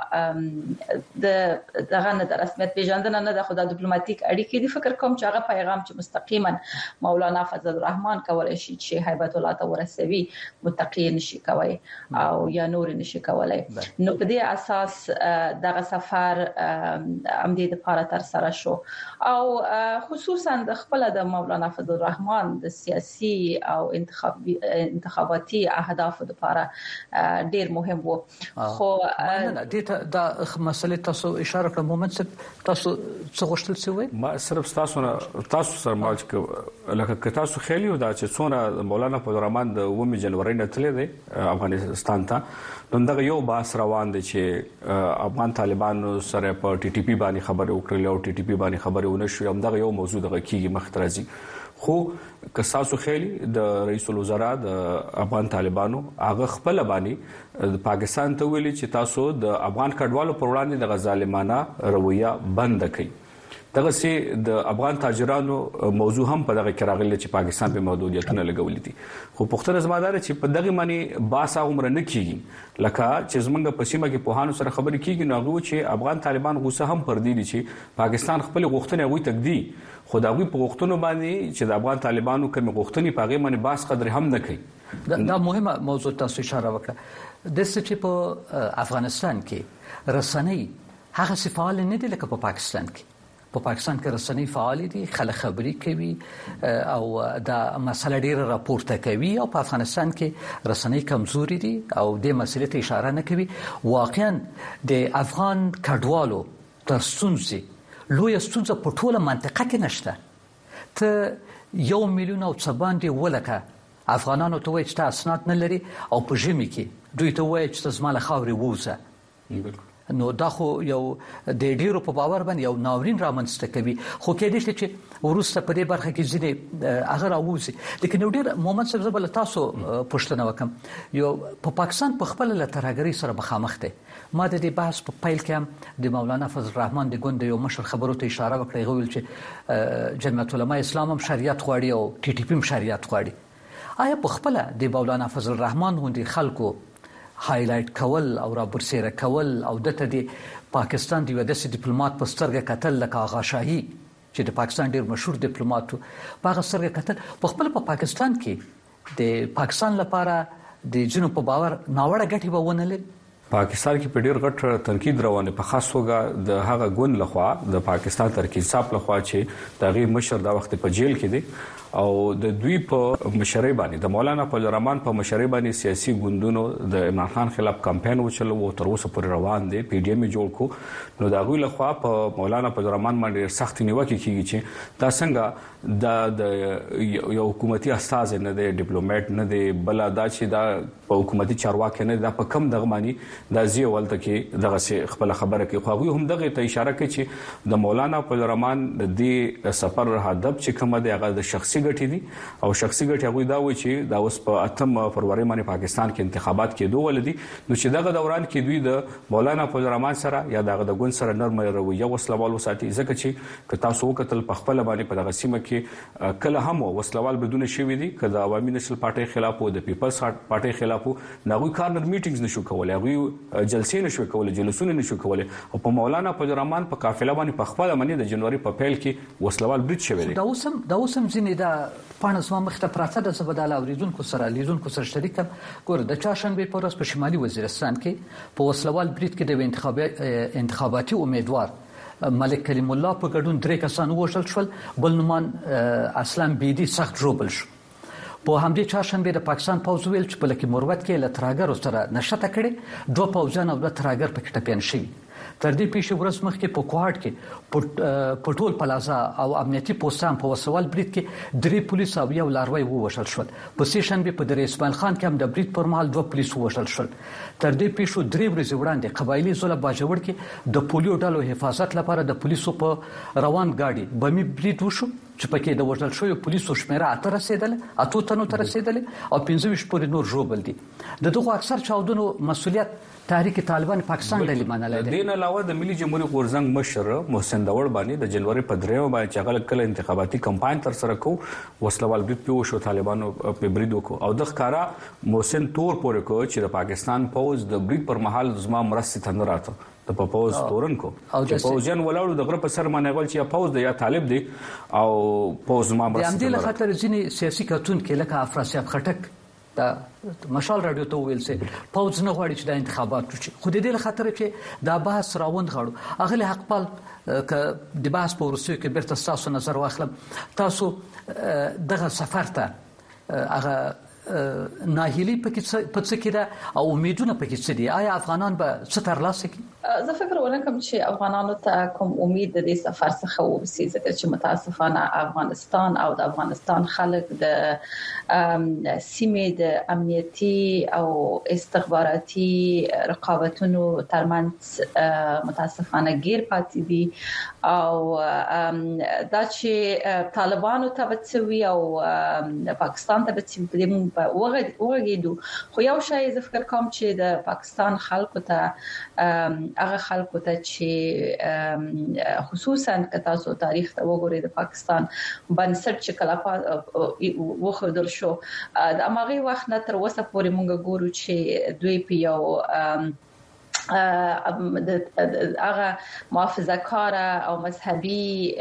یا د دغه نه د رسمیت پیژندنه نه د خدای ډیپلوماټیک اړیکې د فکر کوم چې هغه پیغام چې مستقیما مولانا فضل الرحمن کولای شي چې هیبت الله ته ورسوي متقی نشي کوي او یا نور نشي کولای نو په دې اساس دغه سفر ام دې د لپاره تر سره شو او خصوصا د خپل د مولانا فضل الرحمن د سیاسي او انتخابي انتخاباتي اهداف لپاره ډیر مهم وو خو د دا مسلې تاسو اشاره کوم مومنت تاسو څه غوښتل شوی ما صرف تاسو تاسو سره ما چې لکه تاسو خېلی دا چې څونه مولانا فضل الرحمن د اووه جنوري نه تللی دی افغانستان ته نو دا یو باس روان دي چې افغان طالبانو سره په ټي ټي پی باندې خبرې وکړې او ټي ټي پی باندې خبرې ونه شو هم دا یو موضوع دغه کیږي مخترزي خو کساسو خېلی د رئیس الوزرا د افغان طالبانو هغه خپل باندې د پاکستان ته ویلي چې تاسو د افغان کډوالو پر وړاندې د ظالمانه رویه بند کړئ دغه سي د افغان تاجرانو موضوع هم په دغه کې راغلی چې پاکستان په محدودیتونه لګولې دي خو پښتون زمادار چې په دغه معنی باسا عمر نه کیږي لکه چې زمونږ په سیمه کې په هانو سره خبرې کیږي نو هغه چې افغان طالبان غوسه هم پر دي چې پاکستان خپل غوښتنې غوي تک دي خو دا غوي په غوښتنو باندې چې د افغان طالبانو کوم غوښتنې په هغه باندې باس قدر هم نه کوي دا مهمه موضوع تاسو اشاره وکړه د څه چې په افغانستان کې رسنۍ هغه سفال نه دي لکه په پاکستان کې په پاکستان کې رسنۍ فعال دي خلک خبري کوي او دا مسله ډیره راپورته کوي او په افغانستان کې رسنۍ کمزوري دي او د مسلې ته اشاره نه کوي واقعا د افغان کډوالو تر ستونزې لوی ستونزه په ټوله منطقه کې نشته ته یو میلیون او څه باندې ولکه افغانانو ته وایي چې تاسو اسناد نه لري او په ژمي کې دوی ته وایي چې تاسو مال خاوري ووزه نو دا خو یو د ډیرو په باور باندې یو ناورین رامنځته کوي خو کې دي چې ورسته په دې برخه کې ځینې هغه راوځي لیکن یو ډیر مومنت څه زبل تاسو پښتنه وکم یو په پاکستان په خپل لترګری سره مخامخ دي ما د دې بحث په پیل کې د مولانا فضل الرحمن د ګوند یو مشر خبرو ته اشاره وکړه غوښتل چې جمعیت العلماء اسلام هم شریعت غواړي او ټي ټي پی هم شریعت غواړي آیا په خپل د مولانا فضل الرحمن غوندي خلکو هایلایټ کول او را برسېره کول او دته دی پاکستان دی ودسي ډیپلوماټ په سترګه کتل لکه آغا شاهي چې د پاکستان ډیر مشهور ډیپلوماټ په هغه سترګه کتل په خپل په پاکستان کې د پاکستان لپاره د جنوب په باور ناوړه ګټي به ونه لري پاکستان کې په ډیر غټ تنقید روانه په خاص توګه د هغه ګوند لخوا د پاکستان ترکیب صاحب لخوا چې د غي مشر د وخت په جیل کې دي او د دوی په مشرۍ باندې د مولانا فضل الرحمن په مشرۍ باندې سیاسي ګوندونو د عمران خان خلاف کمپاین وچلو او تر اوسه پورې روان دي پی ډی ایم جوړ کو نو دا غوی لخوا په مولانا فضل الرحمن باندې سخت نیوکه کیږي چې دا څنګه د یو حکومتي استاد نه دی ډیپلوماټ نه دی بل دا چې دا په حکومتي چارواکي نه دا په کم دغه معنی دا زی ولته کې دغه خپل خبره کې خو غوی هم دغه ته اشاره کوي چې د مولانا فضل الرحمن د دې سفر هدف چې کوم دی هغه د شخصي شخصي ګټې دي او شخصي ګټې هغه دا وایي چې دا اوس په اتم فروری باندې پاکستان کې انتخابات کېدو ولدي نو چې دغه دوران کې دوی د مولانا فضل الرحمن سره یا دغه د ګوند سره نرمه رویه وسلوال وساتي ځکه چې که تاسو وکتل په خپل باندې په دغه سیمه کې کله هم وسلوال بدون شوی دي که د عوامي نشل پارټي خلاف او د پیپلز پارټي خلاف نغوي کارنر میټینګز نشو کولای غوي جلسې نشو کولای جلسونه نشو کولای او په مولانا فضل الرحمن په قافله باندې په خپل باندې د جنوري په پیل کې وسلوال برید شوی دی دا اوسم دا اوسم ځینې دا پانس ما مخته پراته د زبدال اوریدونکو سره لیدونکو سره شریکم ګور د چاشنبه په ورځ په شمالي وزیرستان کې په وسلوال برید کې د انتخابي انتخاباتي امیدوار ملک کلیم الله په ګډون درې کسان وژل شول بل نومان اسلام بیدی سخت ژوبل شو په همدې چاشنبه د پاکستان پوز ویل چې په لکه مروت کې ل تراګر سره نشته کړي دوه پوزان او د تراګر په کې ټپین شي تر دې پیښې ورځ مخکې په کوهاټ کې پټول پلازا او امنیتي پوسټان په وسوال برید کې درې پولیس او یو لاروی ووژل شول په سې شنبه په در اسماعیل خان کې هم د برید پر مهال دوه پولیس ووژل شل تر دې پیښو درې ورځې وړاندې قبایلی زوله باجوړ کې د پولیو ډلو حفاظت لپاره د پولیسو په روان گاډي بمي برید وشو چې پکې د وژل شویو پولیسو شمیره اته رسیدل اته تنو ته رسیدل او پنځه ویشت پورې نور ژوبل دي د دغه اکثر چاودنو مسولیت تحریک طالبان پاکستان ډلې منلای دي دین علاوه د ملي جمهوریت غورزنګ مشر محسن داوړ باندې د جنوري په دریمه باندې چغل کله انتخاباتي کمپاین تر سره کو وسلوال برید پیو شو طالبانو په برید وکړو او د ښکارا محسن تور پورې کو چې د پاکستان پوز د برید پر مهال زما مرستې تنه راته د پوز تورن کو چې پوزجن ولاړو د غره په سر باندې غول چې پوز د یا طالب دی او پوز ما مرستې د امدی له خاطر ځینی سیاسي کتون کې لکه افراسیاب خټک دا مشال رادیو ته ویل سي پوز نه غواړي چې د انتخابات وشي خو د دې له خاطر چې دا بحث راوند غړو اغلی حقپال ک د بحث په ورسې کې بیرته تاسو نظر واخلم تاسو دغه سفر ته هغه ناهیلی پکې په څه کې ده او امیدونه پکې څه دي آیا افغانان به څه ترلاسه کړي زه فکر ورکوم چې افغانانو ته کوم امید د دې سفر څخه وبسي ځکه چې متاسفانه افغانستان او د افغانستان خلک د سیمې د امنیتي او استخباراتي رقابتونو ترمنځ متاسفانه غیر پاتې دي او دا چې طالبانو ته بتسوي او پاکستان ته بتسوي وغږیدو خو یو شی زه فکر کوم چې د پاکستان خلکو ته هغه خلکو ته چې خصوصا که تاسو تاریخ ته وګورئ د پاکستان بنسټ چې کله وخدل شو د امغه وخت نه تر اوسه پورې مونږ ګورو چې دوی په یو هغه محافظه کار او مذهبي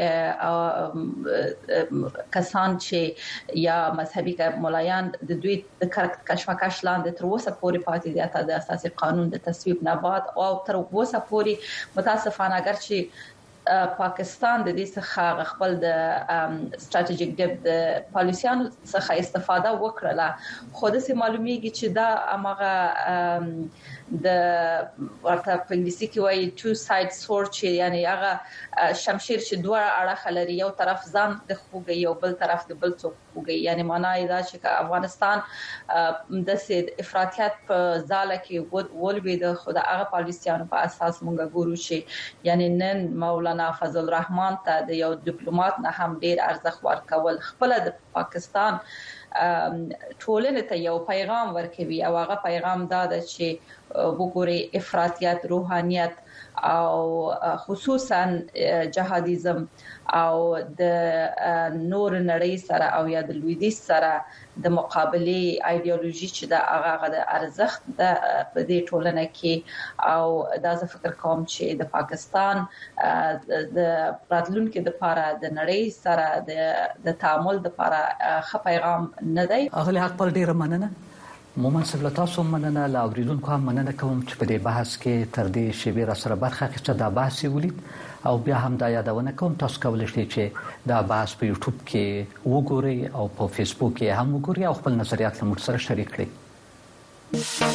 کسان چې یا مذهبي مولایان د دوی د کشمکش لاندې تر اوسه پورې پاتې دي ته د اساسي قانون د تصویب نه بعد او تر اوسه پورې متاسفانه اگر چې پاکستان د دې څخه خپل د استراتیژیک ډیپ د پالیسیانو څخه استفاده وکړه خو د سه معلومیږي چې دا امغه د ورته په انګلیسي کې وایي two side sword چې یعنی هغه شمشیر چې دوه اړخ لري یو طرف ځان د خوګي یو بل طرف د بل څوک خوګي یعنی معنی دا چې افغانستان د سید افراطیت په ځاله کې ولوي د خدای هغه پالیسیانو په اساس مونږ ګورو چې یعنی نن مولانا فضل الرحمن ته د یو ډیپلوماټ نه هم ډیر ارزښت ورکول خپل د پاکستان ټولنه ته یو پیغام ورکوي او هغه پیغام دا ده چې وګوري افراطیت روحانيت او خصوصا جهادیزم او د نور نړۍ سره او یا د لویدیځ سره د مقابله ایدئولوژي چې د هغه د ارزښت د په دې ټولنه کې او دا زه فکر کوم چې د پاکستان د راتلونکو د لپاره د نړۍ سره د د تعامل لپاره ښه پیغام نه دی اغلی حق پر ډیره مننه مومن صاحب تاسو مننه لا اوریدونکو هم مننه کوم چې په دې بحث کې تر دې شی به سره برخه اخیسته دا بحث ولید او بیا هم دا یادونه کوم تاسو کولای شئ چې دا بحث په یوټیوب کې وګورئ او په فیسبوک کې هم وګورئ او خپل نظریات له موږ سره شریک کړئ